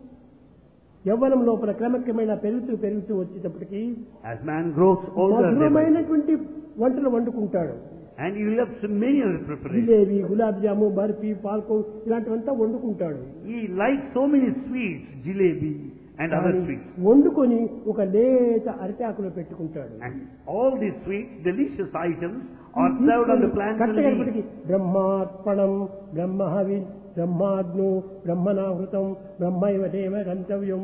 యవ్వనం లోపల క్రమక్రమేణా పెరుగుతూ పెరుగుతూ వచ్చేటప్పటికి As man grows older, they will- మధురమైనటువంటి వంటలు వండుకుంటాడు. and you will have so many other preparations. Jalebi, gulab jamun, barfi, పాల్కో ఇలాంటివంతా వండుకుంటాడు. He likes so many sweets, jalebi and other కానీ sweets. వండుకొని ఒక లేత అరిటాకులో పెట్టుకుంటాడు. And all these sweets, delicious items, are served on the plantain కట్టగడపటికి leaf. బ్రహ్మార్పణం, బ్రహ్మహవి, బ్రహ్మాగ్ను, బ్రహ్మనాహృతం, బ్రహ్మైవదేవ గంతవ్యం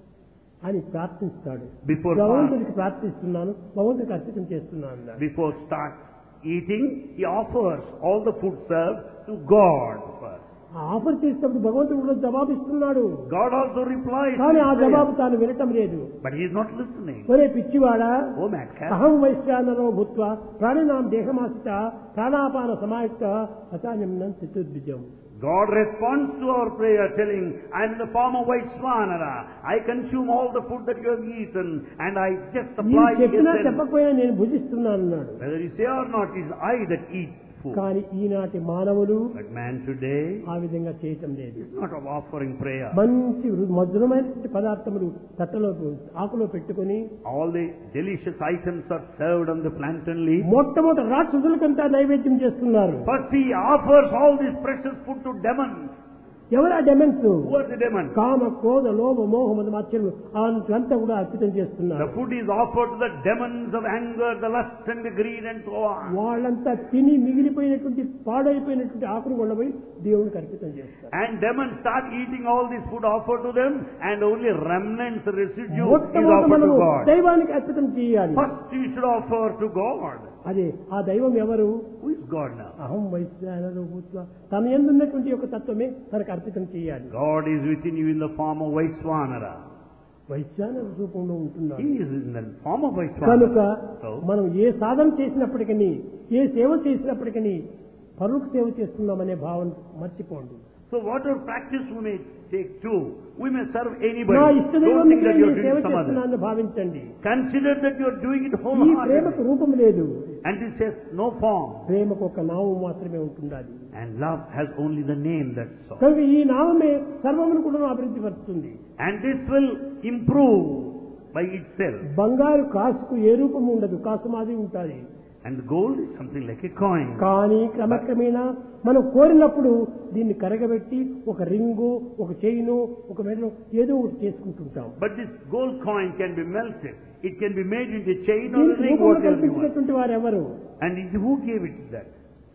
అని ప్రార్థిస్తాడు. Before భగవంతుడికి ప్రార్థిస్తున్నాను, భగవంతుడికి అర్పితం చేస్తున్నాను అన్నాడు. Before start eating, he offers all the food served to God first. ఆ ఆఫర్ చేసినప్పుడు భగవంతుడు కూడా జవాబిస్తున్నాడు. God also replies, కానీ ఆ to his prayer. జవాబు తాను వినటం లేదు. But he is not listening. ఒరే పిచ్చివాడా, Oh madcap, అహం వైశ్వానరో భూత్వా ప్రాణినాం దేహమాసిత ప్రాణాపాన సమాయుక్త అచాన్యం చతుర్భుజం. God responds to our prayer telling, I am in the form of Vaishvanara. I consume all the food that you have eaten and I just నీవు supply చెప్పినా yourself. చెప్పకపోయినా నేను భుజిస్తున్నాను అన్నాడు. Whether you say or not, it is I that eat food. కానీ ఈనాటి మానవులు But man today ఆ విధంగా చేయటం లేదు. is not of offering prayer. మంచి రు- మధురమైన పదార్థములు తట్టలో ఆకులో పెట్టుకుని All the delicious items are served on the plantain leaf. మొట్టమొదటి రాక్షసులకంతా నైవేద్యం చేస్తున్నారు. First he offers all this precious food to demons. ఎవరు ఆ demons? Who are the demons? కామ, క్రోధ, లోభ, మోహ, మద, మాత్సర్యం అంతా కూడా అర్పితం చేస్తున్నారు. The food is offered to the demons of anger, the lust and the greed and so on. వాళ్ళంతా తిని మిగిలిపోయినటువంటి పాడైపోయినటువంటి ఆకును కొండపోయి దేవునికి అర్పితం చేస్తారు. And demons start eating all this food offered to them and only remnants, residue is మొట్టమొదటి offered మనము to God. దైవానికి అర్పితం చేయాలి. First you should offer to God. అదే ఆ దైవం ఎవరు? Who is God now? అహం వైశ్వానరో భూత్వా తన యందు ఉన్నటువంటి యొక్క తత్వమే తనకు అర్పితం చేయాలి. God is within you in the form of Vaishvanara. వైశ్వానర రూపంలో ఉంటున్నాడు. He is in the form of కనుక Vaishvanara. So, మనం ఏ సాధన చేసినప్పటికీ ఏ సేవ చేసినప్పటికీ పరులకు సేవ చేస్తున్నామనే భావన మర్చిపోండి. so whatever practice we may take too, we may serve నా anybody. ఇష్టదైవం Don't think that you are సేవ doing some other. చేస్తున్నానని భావించండి. Consider that you are doing it ఈ wholeheartedly. ప్రేమకు రూపం లేదు. And it says no form. ప్రేమకు ఒక నామం మాత్రమే ఉంటుండాలి. And love has only the name, that's all. కనుక ఈ నామమే సర్వమును కూడా అభివృద్ధి పరుస్తుంది. And this will improve by itself. బంగారు కాసుకు ఏ రూపము ఉండదు, కాసు మాది ఉంటుంది. And the gold is something like a coin. కానీ క్రమక్రమేణా మనం కోరినప్పుడు దీన్ని కరగబెట్టి ఒక రింగు, ఒక చైను, ఒక మెడలో ఏదో ఒకటి చేసుకుంటుంటాం. But this gold coin can be melted. It can be made into a chain or a దీనికి ring, రూపం whatever you want. కల్పించినటువంటి వారు ఎవరు? And it- who gave it that?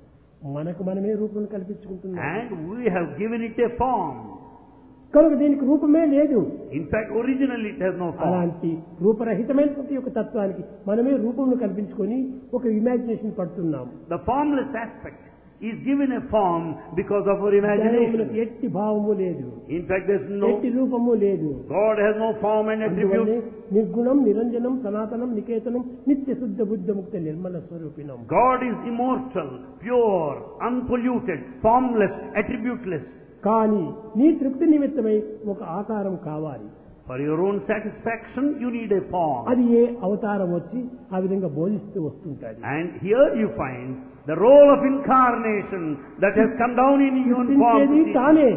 మనకు మనమే రూపం కల్పించుకుంటున్నాం. And we have given it a form. కనుక దీనికి రూపమే లేదు. In fact, originally it has no form. అలాంటి రూపరహితమైనటువంటి ఒక తత్వానికి మనమే రూపమును కల్పించుకొని ఒక ఇమాజినేషన్ పడుతున్నాం. The formless aspect is given a form because of our దైవమునకు imagination. ఎట్టి భావము లేదు, In fact, there's no, ఎట్టి రూపము లేదు. God has no form and అందువల్లే attributes. నిర్గుణం, నిరంజనం, సనాతనం, నికేతనం, నిత్య శుద్ధ బుద్ధ ముక్త Nirmala స్వరూపిణం. God is immortal, pure, unpolluted, formless, attributeless. కానీ నీ తృప్తి నిమిత్తమై ఒక ఆకారం కావాలి. For your own satisfaction, you need a form. అది ఏ అవతారం వచ్చి ఆ విధంగా బోధిస్తూ వస్తుంటాది. And here you find the role of incarnation that has come down in human form. రక్షించేది తానే,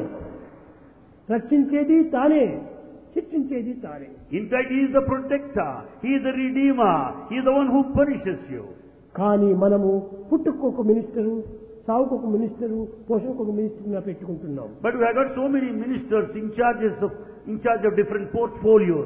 రక్షించేది తానే, శిక్షించేది తానే. In fact, He is the protector, He is the redeemer, He is the one who punishes you. కానీ మనము పుట్టుకు ఒక minister, సావుకు ఒక minister, పోషణకు ఒక మినిస్టర్గా పెట్టుకుంటున్నాం. But we have got so many ministers in charges of in charge of different portfolios.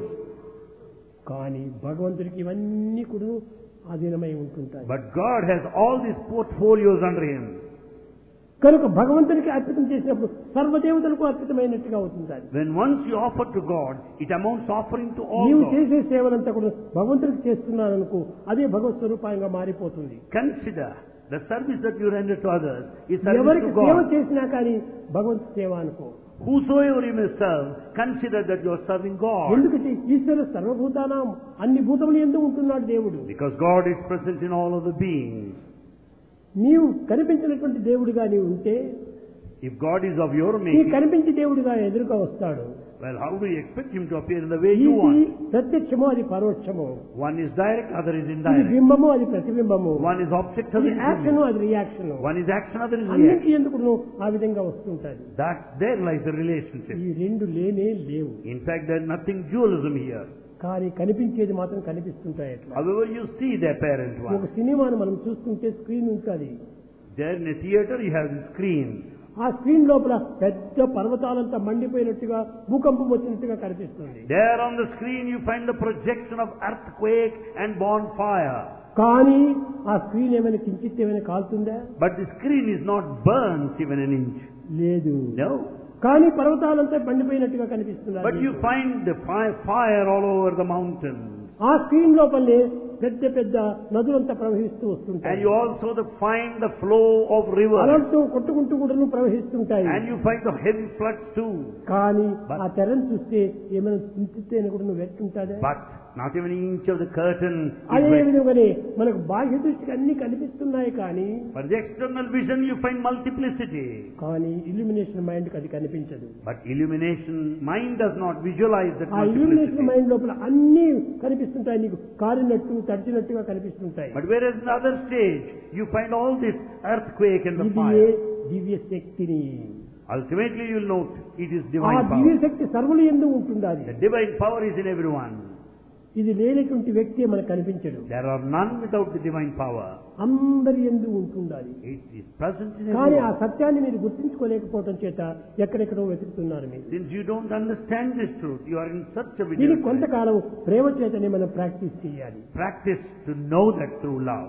కానీ భగవంతుడికి ఇవన్నీ కూడా అధీనమై ఉంటుంటాయి. But God has all these portfolios under Him. కనుక భగవంతునికి అర్పితం చేసినప్పుడు సర్వదేవతలకు అర్పితమైనట్టుగా అవుతుంది. When once you offer to God, it amounts offering to all నీవు God. చేసే సేవలంతా కూడా భగవంతుడికి చేస్తున్నాననుకో, అదే భగవత్ స్వరూపంగా మారిపోతుంది. Consider the service that you render to others is service ఎవరికి to సేవ God. చేసినా కానీ భగవంతు సేవ అనుకో. Whosoever you may serve, consider that you are serving God. ఎందుకంటే ఈశ్వర సర్వభూతానాం, అన్ని భూతములు యందు ఉంటున్నాడు దేవుడు. Because God is present in all of the beings. నీవు కనిపించినటువంటి దేవుడిగా నీవు ఉంటే, if God is of your నీ making, కనిపించే దేవుడిగా ఎదురుగా వస్తాడు. well, how do you expect him to appear in the way you want? ఇది ప్రత్యక్షము, అది పరోక్షము. One is direct, other is ఇది indirect. బింబము, అది ప్రతిబింబము. One is object, ఇది other is యాక్షన్, image. అది reaction. One is action, other is అన్నిటి reaction. ఎందుకు ఆ విధంగా వస్తుంటాయి. That there lies the relationship. ఈ రెండు లేనే లేవు. In fact, there is nothing dualism here. కానీ కనిపించేది మాత్రం కనిపిస్తుంటాయి. అట్లా However, you see the apparent ఒక one. సినిమాను మనం చూస్తుంటే స్క్రీన్ ఉంటుంది. There in a theater, you have the screen. ఆ స్క్రీన్ లోపల పెద్ద పర్వతాలంతా మండిపోయినట్టుగా, భూకంపం వచ్చినట్టుగా కనిపిస్తుంది. There on the screen, you find the projection of earthquake and bonfire. కానీ ఆ స్క్రీన్ ఏమైనా కించిత్ ఏమైనా కాలుతుందా? But the screen is not burnt even an inch. లేదు. No. కానీ పర్వతాలంతా మండిపోయినట్టుగా కనిపిస్తుంది. But you find the fire, fire all over the mountains. ఆ screen లోపలే పెద్ద పెద్ద నదులంతా ప్రవహిస్తూ And వస్తుంటాయి. you also the find the flow of rivers. అలలతో కొట్టుకుంటూ కూడా ప్రవహిస్తుంటాయి. And you find the heavy floods too. కానీ But- ఆ తెరను చూస్తే ఏమైనా చింతితే కూడా నువ్వు వెతుంటాదే. But not even an inch of the curtain is అదే wet. విధంగానే మనకు బాహ్య దృష్టికి అన్ని కనిపిస్తున్నాయి, కానీ For the external vision, you find multiplicity. కానీ ఇల్యూమినేషన్ మైండ్ కి అది కనిపించదు. But illumination mind does not visualize that ఆ ఇల్యూమినేషన్ multiplicity. మైండ్ లోపల అన్ని కనిపిస్తుంటాయి, నీకు కారినట్టు తడిచినట్టుగా కనిపిస్తుంటాయి. But whereas in the other stage, you find all this earthquake and the ఇది ఏ fire. దివ్య శక్తిని. Ultimately, you will note it is ఆ divine దివ్య power. శక్తి సర్వులు యందు ఉంటుండాలి. The divine power is in everyone. ఇది లేనటువంటి వ్యక్తి మనకు కనిపించడు. There are none without the divine power. అందరి యందు ఉంటుండాలి. It is present in కానీ ఆ everyone. సత్యాన్ని మీరు గుర్తించుకోలేకపోవడం చేత ఎక్కడెక్కడో వెతుకుతున్నారు మీరు. Since you don't understand this truth, you are in search of దీనికి it. కొంతకాలం ప్రేమ చేతనే మనం ప్రాక్టీస్ చేయాలి. Practice to know that through love.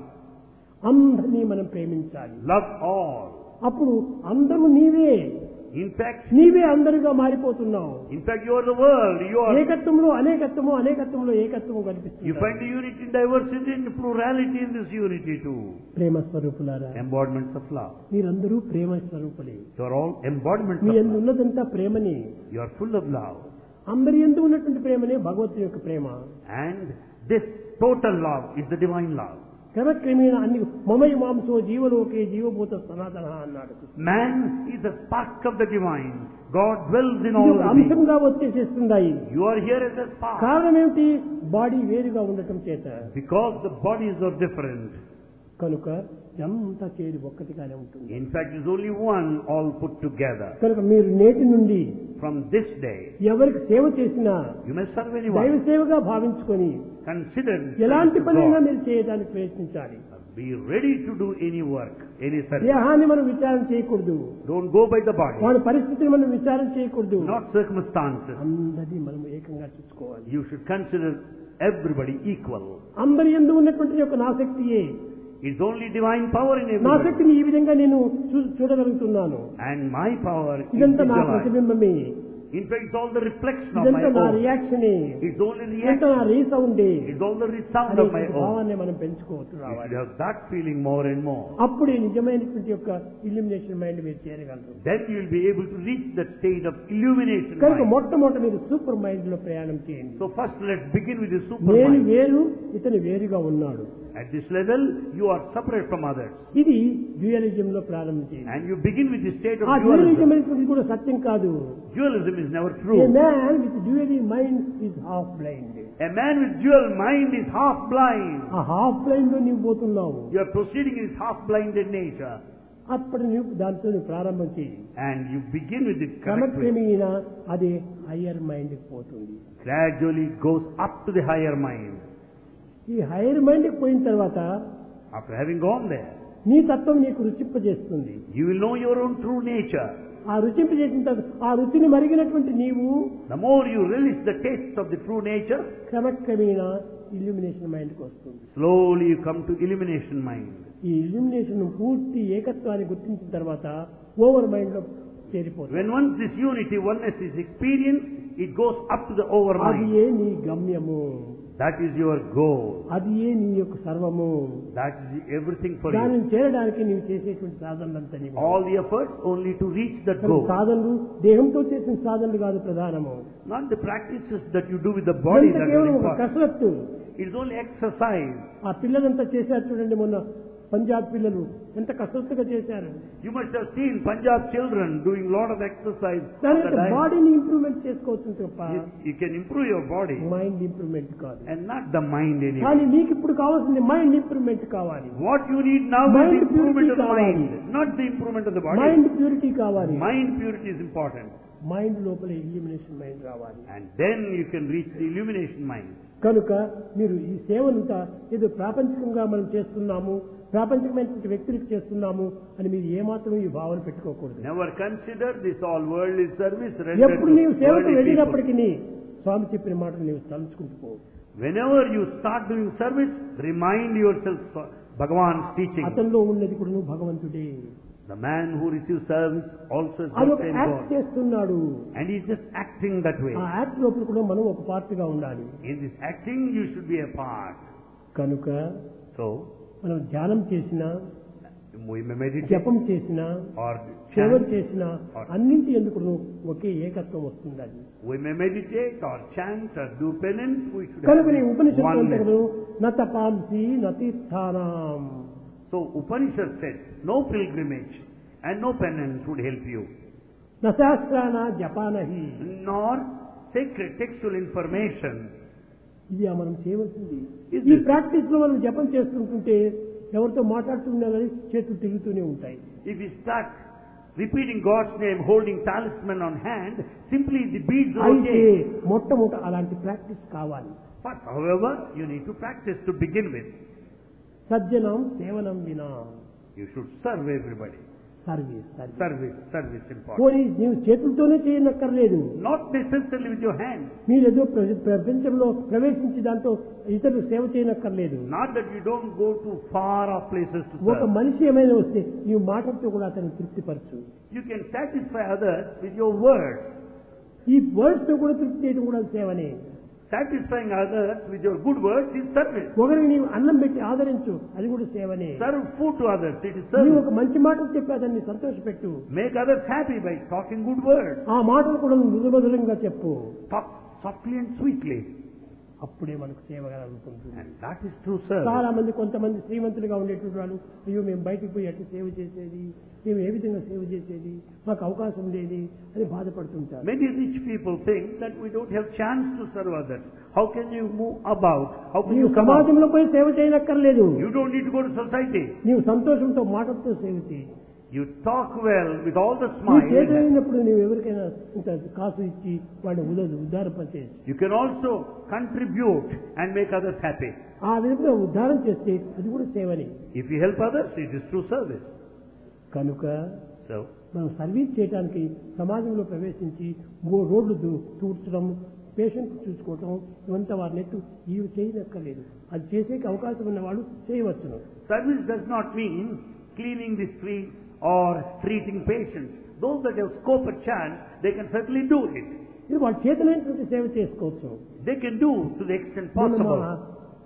అందరినీ మనం ప్రేమించాలి. Love all. అప్పుడు అందరూ నీవే, In fact, నీవే అందరుగా మారిపోతున్నావు. in fact, you are the world. You are. ఏకత్వంలో అనేకత్వము, అనేకత్వంలో ఏకత్వము You కనిపిస్తుంది. find the unity in diversity and plurality in this unity too. ప్రేమ స్వరూపులారా, Embodiments of love. మీరందరూ ప్రేమ స్వరూపులే. You are all embodiments me of యందు love. ఉన్నదంతా ప్రేమని. You are full of love. అందరి యందు ఉన్నటువంటి ప్రేమనే భగవంతుని యొక్క ప్రేమ. And this total love is the divine love. క్రమక్రమేణ అన్ని మమై మాంసో జీవలోకే జీవభూత సనాతన అన్నాడు. Man is the spark of the divine. God dwells in ఇది all ఒక the beings. అంశంగా వచ్చేసేస్తున్నాయి. You are here as a spark. కారణం ఏమిటి? బాడీ వేరుగా ఉండటం చేత. Because the bodies are different. కనుక అంతా చేరి ఒక్కటిగానే ఉంటుంది. In fact, it's only one all put together. కనుక మీరు నేటి నుండి From this day, ఎవరికి సేవ చేసినా you may serve దైవ anyone. సేవగా భావించుకొని Consider ఎలాంటి service to పనైనా God. మీరు చేయడానికి ప్రయత్నించాలి. Be ready to do any work, any service. దేహాన్ని మనం విచారం చేయకూడదు. Don't go by the body, వాడి పరిస్థితిని మనం విచారం చేయకూడదు. not circumstances. అందరినీ మనం ఏకంగా చూసుకోవాలి. You should consider everybody equal. అందరి యందు ఉన్నటువంటి యొక్క నాశక్తియే. It's only divine power in నా everybody. శక్తిని ఈ విధంగా నేను చూ- చూడగలుగుతున్నాను. And my power is ఇదంతా నా visualized. ప్రతిబింబమే. In fact, it's all the reflection of my ఇదంతా నా own. రియాక్షనే. It's only ఇదంతా నా reaction. రీసౌండే. It's all the resound అనే of my own. భావాన్ని మనం పెంచుకోవచ్చు You రావాలి. should have that feeling more and more. అప్పుడే నిజమైనటువంటి యొక్క ఇల్యూమినేషన్ మైండ్ మీరు చేరగలరు. Then you will be able to reach that state of illumination కనుక mind. మొట్టమొదట మీరు సూపర్ మైండ్ లో ప్రయాణం చేయండి. So first let's begin with the super నేను mind. వేరు, ఇతను వేరుగా ఉన్నాడు. At this level, you are separate from others. ఇది డ్యూయలిజం లో ప్రారంభించింది. And you begin with the state of ఆ డ్యూయలిజం dualism. అనేటువంటిది కూడా సత్యం కాదు. Dualism is never ఏ true. Man with dual mind is half blind. A man with dual mind is half blind. ఆ హాఫ్ బ్లైండ్ లో నీవు పోతున్నావు. You are proceeding in his half-blinded nature. అప్పుడు నీవు దాంతో నువ్వు ప్రారంభం చేయి. And you begin with the correct way. క్రమక్రమేణా అది హయ్యర్ మైండ్ కి పోతుంది. Gradually it goes up to the higher mind. ఈ హైయర్ మైండ్ కి పోయిన తర్వాత After having gone there, నీ తత్వం నీకు రుచింపజేస్తుంది. you will know your own true nature. ఆ రుచింపజేసిన తర్వాత ఆ రుచిని మరిగినటువంటి నీవు The more you relish the taste of the true nature, క్రమక్రమేణా ఇల్యూమినేషన్ మైండ్ కి వస్తుంది. slowly you come to illumination mind. ఈ ఇల్యూమినేషన్ పూర్తి ఏకత్వాన్ని గుర్తించిన తర్వాత ఓవర్ మైండ్ లో చేరిపోతుంది. When once this unity, oneness is experienced, it goes up to the over అది mind. ఏ నీ గమ్యము. That is your goal. అది ఏ నీ యొక్క సర్వము. That is everything for you. దానిని చేరడానికి నీవు చేసేటువంటి సాధనలంతా నీవు. All the efforts only to reach that goal. సాధనలు దేహంతో చేసిన సాధనలు కాదు ప్రధానము. Not the practices that you do with the body that is important. కసరత్తు. It is only exercise. ఆ పిల్లలంతా చేశారు చూడండి, మొన్న పంజాబ్ పిల్లలు ఎంత కసరత్తుగా చేశారు. You must have seen Punjab children doing lot of exercise. బాడీని ఇంప్రూవ్మెంట్ చేసుకోవచ్చు తప్ప you, you can improve your body, mind improvement కాదు. and not the mind anymore. కానీ నీకు ఇప్పుడు కావాల్సింది మైండ్ ఇంప్రూవ్మెంట్ కావాలి. What you need now is the improvement of the mind, not the improvement of the body. Mind purity కావాలి. Mind purity is important. Mind లోపల illumination mind రావాలి. And then you can reach the illumination mind. కనుక మీరు ఈ సేవనంతా ఏదో ప్రాపంచికంగా మనం చేస్తున్నాము, ప్రాపంచికమైన వ్యక్తులకు చేస్తున్నాము అని మీరు ఏమాత్రం ఈ భావన పెట్టుకోకూడదు. Never consider this all worldly service rendered ఎప్పుడు నీవు to సేవకు worldly వెళ్ళినప్పటికీ స్వామి చెప్పిన మాటలు నీవు తలుచుకుంటూ పో. Whenever you start doing service, remind yourself Bhagavan's teaching. అతనిలో ఉన్నది కూడా నువ్వు భగవంతుడే. The man who receives service also is అది the ఒక same యాక్ట్ God. చేస్తున్నాడు. And he is just acting that way. ఆ యాక్ట్ లోపల కూడా మనం ఒక పార్ట్ గా ఉండాలి. In this acting you should be a part. కనుక So మనం ధ్యానం చేసినా, we may meditate జపం చేసినా, or సేవ chant, చేసినా అన్నింటి ఎందుకు ఒకే ఏకత్వం వస్తుంది. we may meditate or chant or do penance, we should కనుక నీ have ఉపనిషత్తు oneness. అంతకు నతపాంసి నతీర్థానాం. So Upanishad said, no pilgrimage and no penance would help you. నశాస్త్రాన జపానహి. Nor sacred textual information. ఇది మనం చేయవలసింది. Is ఈ this- ప్రాక్టీస్ లో మనం జపం చేస్తుంటుంటే ఎవరితో మాట్లాడుతున్నా కానీ చేతులు తిరుగుతూనే ఉంటాయి. If you start repeating God's name, holding talisman on hand, simply the beads will అయితే change. మొట్టమొదట అలాంటి ప్రాక్టీస్ కావాలి. But however, you need to practice to begin with. సజ్జనం సేవనం వినా. You should serve everybody. Service service. Service, service important. పోనీ నీవు చేతులతోనే చేయనక్కర్లేదు. Not necessarily with your hands. మీరేదో ప్ర- ప్రపంచంలో ప్రవేశించి దాంతో ఇతరులు సేవ చేయనక్కర్లేదు. Not that you don't go to far off places to ఒక serve. మనిషి ఏమైనా వస్తే నీవు మాటలతో కూడా అతను తృప్తిపరచు. You can satisfy others with your words. ఈ వర్డ్స్ తో కూడా తృప్తి చేయడం కూడా సేవనే. Satisfying others with your good words is service. ఒకరికి నీవు అన్నం పెట్టి ఆదరించు, అది కూడా సేవనే. Serve food to others, it is నీవు service. ఒక మంచి మాటలు చెప్పి అతన్ని సంతోషపెట్టు. Make others happy by talking good words. ఆ మాటలు కూడా మృదు మధురంగా చెప్పు. Talk softly and sweetly. అప్పుడే మనకు సేవగా అనుకుంటుంది. And that is true service. చాలా మంది కొంతమంది శ్రీమంతులుగా ఉండేటువంటి వాళ్ళు, అయ్యో మేము బయటికి పోయి ఎట్లా సేవ చేసేది, మేము ఏ విధంగా సేవ చేసేది, మాకు అవకాశం లేని అని బాధపడుతుంటారు. Many rich people think that we don't have chance to serve others. How can you move about? How can నీవు you come out? సమాజంలో పోయి సేవ చేయనక్కర్లేదు. You don't need to go to society. నీవు సంతోషంతో మాటలతో సేవ చేయి. You talk well with all the నీ smile. చేతనైనప్పుడు నీవు ఎవరికైనా ఇంత కాసు ఇచ్చి వాడిని ఉద ఉద్ధారపరిచేసి You can also contribute and make others happy. ఆ విధంగా ఉద్ధారం చేస్తే అది కూడా సేవని. If you help others, it is true service. కనుక So, మనం సర్వీస్ చేయడానికి సమాజంలో ప్రవేశించి గో రోడ్లు దూ- తూడ్చడం, పేషెంట్ చూసుకోవటం, ఇవంతా వారిని ఎత్తు ఇవి చేయనక్కర్లేదు. అది చేసే అవకాశం ఉన్న వాళ్ళు చేయవచ్చును. service does not mean cleaning the streets or treating patients. Those that have scope and chance, they can certainly do it. ఇది వాళ్ళ చేతనైనటువంటి సేవ చేసుకోవచ్చు. They can do to the extent మొన్న possible. మా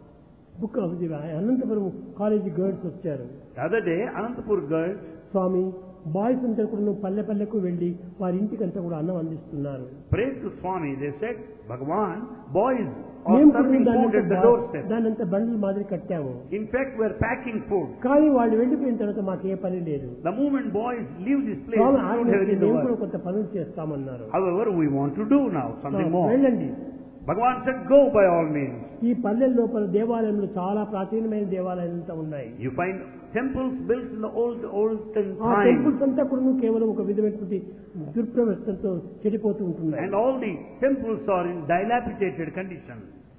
బుక్ అనంతపురం కాలేజీ గర్ల్స్ వచ్చారు. The other day, Anantapur girls, Swami boys అంతా కూడా నువ్వు పల్లె పల్లెకు వెళ్లి వారి ఇంటికి అంతా కూడా అన్నం అందిస్తున్నారు. prayed to Swami. They said, Bhagavan, boys are మేము కూడా serving food at the doorstep. దానంతా బండ్ల మాదిరి కట్టాము. In fact, we are packing food. కానీ వాళ్ళు వెళ్ళిపోయిన తర్వాత మాకు ఏ పని లేదు. The moment boys leave this place, Swamy we don't ఆజ్ఞ have any మేము కూడా work. కొంత పనులు చేస్తామన్నారు. However, we want to do now something more. వెళ్ళండి. Bhagavan said, go by all means. ఈ పల్లెల లోపల దేవాలయంలో చాలా ప్రాచీనమైన దేవాలయాలు అంతా ఉన్నాయి. You find temples built in the old, olden ఆ time. టెంపుల్స్ అంతా కూడా కేవలం ఒక విధమైనటువంటి దుర్ప్రవర్తనతో చెడిపోతూ ఉంటున్నాయి. And all the temples are in dilapidated condition.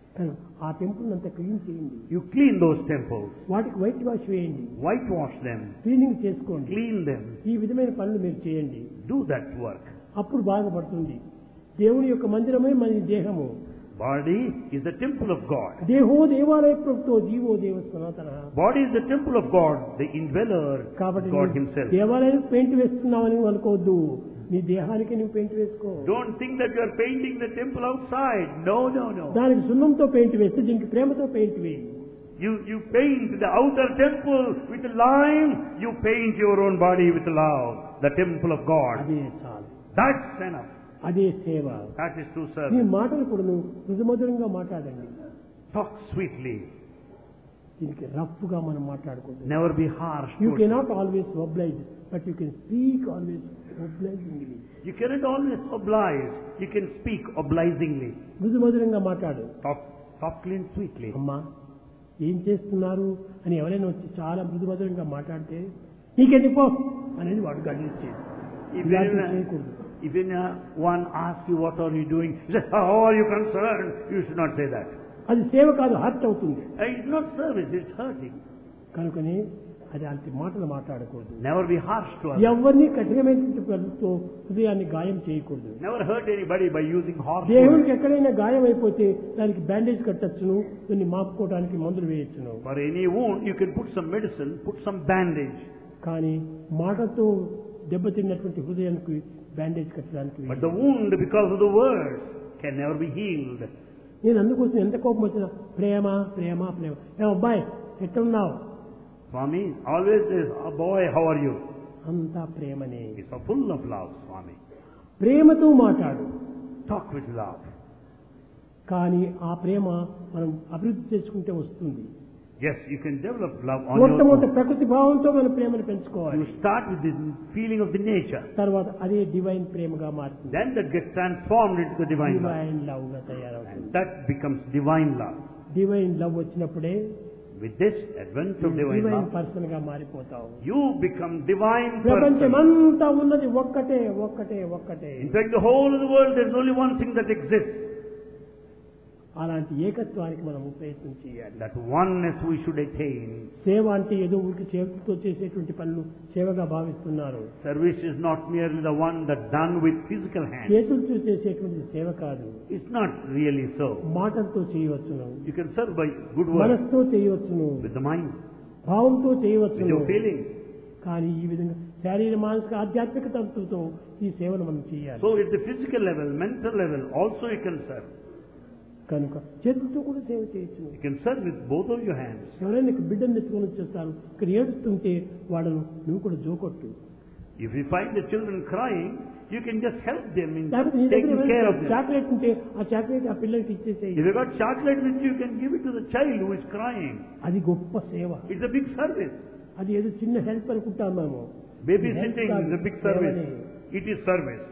ఆ టెంపుల్ అంతా క్లీన్ చేయండి. You clean those temples. వాటికి వైట్ వాష్ వేయండి. Whitewash them. క్లీనింగ్ చేసుకోండి. Clean them. ఈ విధమైన పనులు మీరు చేయండి. Do that work. అప్పుడు బాగుపడుతుంది. దేవుని యొక్క మందిరమే మన దేహము. Body is the temple of God. దేహో దేవాలయ ప్రభుతో జీవో దేవ సనాతన. Body is the temple of God, the indweller, కాబట్టి God Himself. దేవాలయం పెయింట్ వేస్తున్నామని అనుకోవద్దు. నీ దేహానికి నువ్వు పెయింట్ వేసుకో. Don't think that you are painting the temple outside. No, no, no. దానికి సున్నంతో పెయింట్ వేస్తే దీనికి ప్రేమతో పెయింట్ వేయి. You, you paint the outer temple with lime, you paint your own body with love, the temple of God. అదే చాలు. That's enough. అదే సేవ. That is true ఈ service. మాటలు కూడా నువ్వు మృదుమధురంగా మాట్లాడండి. Talk sweetly. దీనికి రఫ్ గా మనం మాట్లాడకూడదు. Never be harsh. You cannot always oblige, but you can speak always obligingly. You cannot always oblige. You can speak obligingly. మృదుమధురంగా మాట్లాడు. Talk softly and sweetly. అమ్మా ఏం చేస్తున్నారు అని ఎవరైనా వచ్చి చాలా మృదుమధురంగా మాట్లాడితే నీకెందుకు పో అనేది వాడు గడిచేది. If anyone, if anyone asks you what are you doing, you say, how are you concerned? You should not say that. అది సేవ కాదు, హర్ట్ అవుతుంది. It's not service, it's hurting. కనుకని అది అంత మాటలు మాట్లాడకూడదు. Never be harsh to others. ఎవరిని కఠినమైన పలుతో హృదయాన్ని గాయం చేయకూడదు. Never hurt anybody by using harsh words. దేవునికి ఎక్కడైనా గాయం అయిపోతే దానికి బ్యాండేజ్ కట్టచ్చును, కొన్ని మాపుకోవడానికి మందులు వేయచ్చును. For any wound, you can put some medicine, put some bandage. కానీ మాటతో దెబ్బతిన్నటువంటి హృదయానికి బ్యాండేజ్ కట్టడానికి. But the wound, because of the words, can never be healed. నేను అందుకోసం ఎంత కోపం వచ్చినా ప్రేమ ప్రేమ ప్రేమ. ఏ అబ్బాయి ఎట్టున్నావు? Swami always says, oh boy, how are you? అంతా ప్రేమనే. It's so full of love, Swami. ప్రేమతో మాట్లాడు. Talk with love. కానీ ఆ ప్రేమ మనం అభివృద్ధి చేసుకుంటే వస్తుంది. Yes, you can develop love on your మొట్టమొదటి own. ప్రకృతి భావంతో మన ప్రేమను పెంచుకోవాలి. You start with this feeling of the nature. తర్వాత అదే డివైన్ ప్రేమగా మారుతుంది. Then that gets transformed into the divine love. Divine love గా తయారవుతుంది. And that becomes divine love. Divine love వచ్చినప్పుడే With this advent of divine divine love, person గా మారిపోతావు. you become divine person. ప్రపంచమంతా ఉన్నది ఒక్కటే ఒక్కటే ఒక్కటే. In fact, the whole of the world, there is only one thing that exists. అలాంటి ఏకత్వానికి మనం ప్రయత్నం చేయాలి. That oneness we should attain. సేవ అంటే ఏదో ఊరికి చేతితో చేసేటువంటి పనులు సేవగా భావిస్తున్నారు. Service is not merely the one that done with physical hands. చేతులతో చేసేటువంటి సేవ కాదు. It's not really so. మాటలతో చేయవచ్చును. You can serve by good words, మనసుతో చేయవచ్చును. with the mind, భావంతో with చేయవచ్చును. your feelings. కానీ ఈ విధంగా శారీర మానసిక ఆధ్యాత్మిక తత్వంతో ఈ సేవను మనం చేయాలి. So at the physical level, mental level, also you can serve. కనుక చేతులతో కూడా సేవ చేయొచ్చు. You can serve with both of your hands. ఎవరైనా బిడ్డను ఎత్తుకొని వచ్చేస్తారు, ఇక్కడ ఏడుస్తుంటే వాళ్ళను నువ్వు కూడా జోకొట్టు. If you find the children crying, you can just help them in లేకపోతే నీ taking దగ్గర care of them. చాక్లెట్ ఉంటే ఆ చాక్లెట్ ఆ పిల్లలకి ఇచ్చేసేయి. If you got chocolate with you, you can give it to the child who is crying. అది గొప్ప సేవ. It's a big service. అది ఏదో చిన్న హెల్ప్ అనుకుంటాం మేము. Babysitting is a big service. It is service.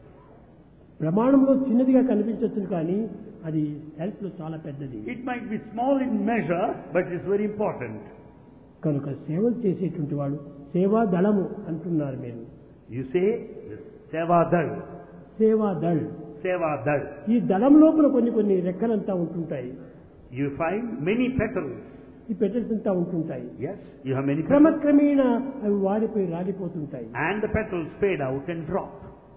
ప్రమాణంలో చిన్నదిగా కనిపించవచ్చు కానీ అది హెల్ప్ లో చాలా పెద్దది. It might be small in measure, but it's very important. కనుక సేవలు చేసేటువంటి వాడు సేవా దళము అంటున్నారు మీరు. You say Seva Dal. సేవా దళ్. Seva Dal. ఈ దళం లోపల కొన్ని కొన్ని రెక్కలంతా ఉంటుంటాయి. You find many petals. ఈ పెటల్స్ అంతా ఉంటుంటాయి. Yes, you have many petals. క్రమక్రమేణా అవి వాడిపోయి రాలిపోతుంటాయి. And the petals fade out and drop.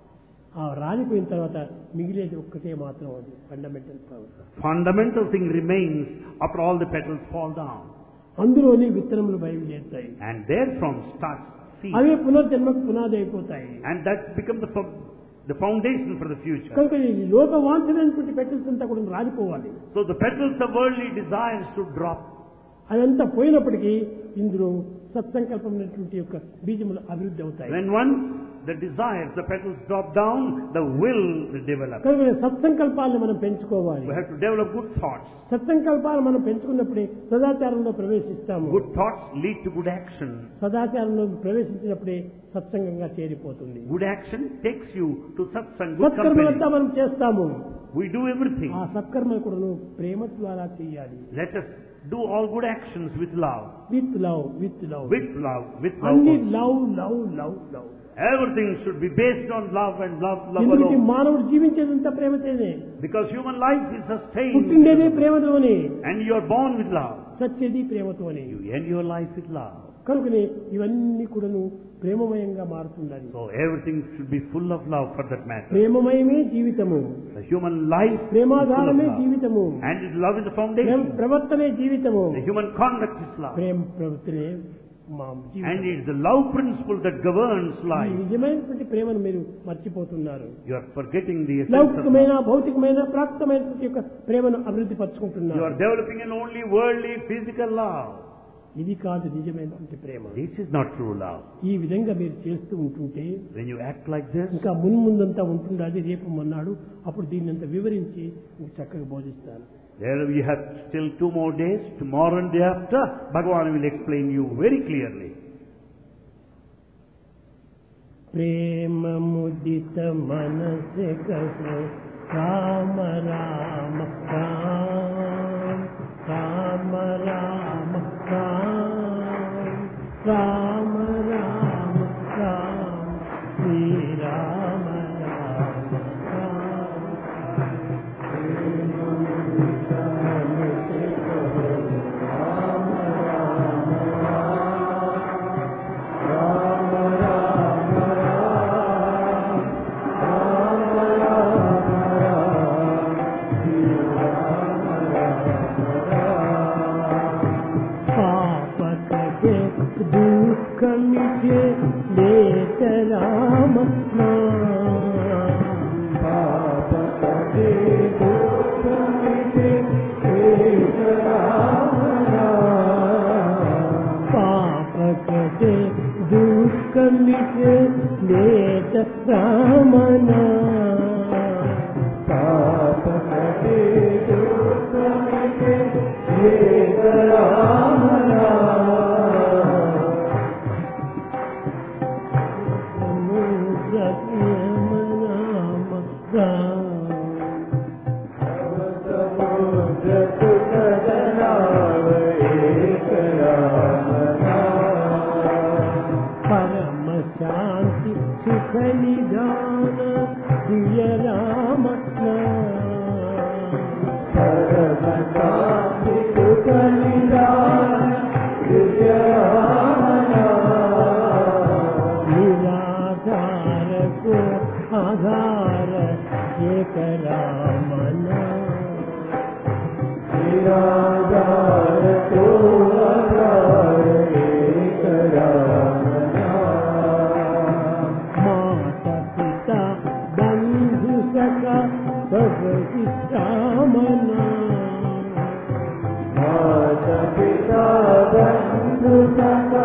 ఆ రాలిపోయిన తర్వాత మిగిలేది ఒక్కటే మాత్రం అది fundamental power. Fundamental thing remains after all the petals fall down. అందులోని విత్తనములు బయలుదేరుతాయి. And therefrom starts seed. అవే పునర్జన్మకు పునాది అయిపోతాయి. And that becomes the, fo- the foundation for the future. కనుక ఈ లోక వాంఛనైనటువంటి పెటల్స్ అంతా కూడా రాలిపోవాలి. So the petals of worldly desires to drop. అదంతా పోయినప్పటికీ ఇందులో సత్సంకల్పమైనటువంటి యొక్క బీజములు అభివృద్ధి అవుతాయి. When once the desires, the petals drop down, the will will develop. కనుక సత్సంకల్పాలను మనం పెంచుకోవాలి. We have to develop good thoughts. సత్సంకల్పాలు మనం పెంచుకున్నప్పుడే సదాచారంలో ప్రవేశిస్తాము. Good thoughts lead to good action. సదాచారంలో ప్రవేశించినప్పుడే సత్సంగంగా చేరిపోతుంది. Good action takes you to satsang, good సత్కర్మలంతా company. మనం చేస్తాము. We do everything. ఆ సత్కర్మలు కూడా ప్రేమ ద్వారా చేయాలి. Let us do all good actions with love. With love with love With love, with love. అన్ని also. Love love love love. Everything should be based on love and love, love ఎందుకంటే alone. మానవుడు జీవించేదంతా ప్రేమతోనే. Because human life is sustained. పుట్టిండేది ప్రేమతోనే. And you are born with love. సచ్చేది ప్రేమతోనే. You end your life with love. కనుకనే ఇవన్నీ కూడాను ప్రేమమయంగా మారుతుండాలి. So everything should be full of love for that matter. ప్రేమమయమే జీవితము. The human life is full of ప్రేమాధారమే love. జీవితము. And love is the Prema foundation. ప్రవర్తనే జీవితము. The human conduct is love. ప్రేమ ప్రవర్తనే మా And జీవితం. it's the love principle that governs ఈ life. నిజమైనటువంటి ప్రేమను మీరు మర్చిపోతున్నారు. You are forgetting the essence of లౌకికమైన love. భౌతికమైన ప్రాప్తమైనటువంటి యొక్క ప్రేమను అభివృద్ధి You పరుచుకుంటున్నారు. are developing an only worldly, physical love. ఇది కాదు నిజమైనటువంటి ప్రేమ. This is not true love. ఈ విధంగా మీరు చేస్తూ ఉంటుంటే When you act like this, ఇంకా మున్ముందంతా ఉంటుండాలి. రేపు మొన్నాడు అప్పుడు దీన్ని అంతా వివరించి మీకు చక్కగా బోధిస్తాను. there we have still two more days. Tomorrow and day after, Bhagavan will explain you very clearly. ప్రేమ ముదిత మనసె కసో రామ రామ రామ రామ రామ రామ రామ రామ రామ శ్రీ రామ రామ दुःखमिते लेत राम पापते दुःखमिते लेत राम पापते दुःखमिते लेत रामना पापते दुःखमिते लेत रामना परम शांति सुख निदान प्रिय राम परम शांति सुख निदान प्रिय निराधार को आधार एक रामना निराधार को आधार एक रामना माता पिता बंधु सखा सब रामना माता पिता बंधु सखा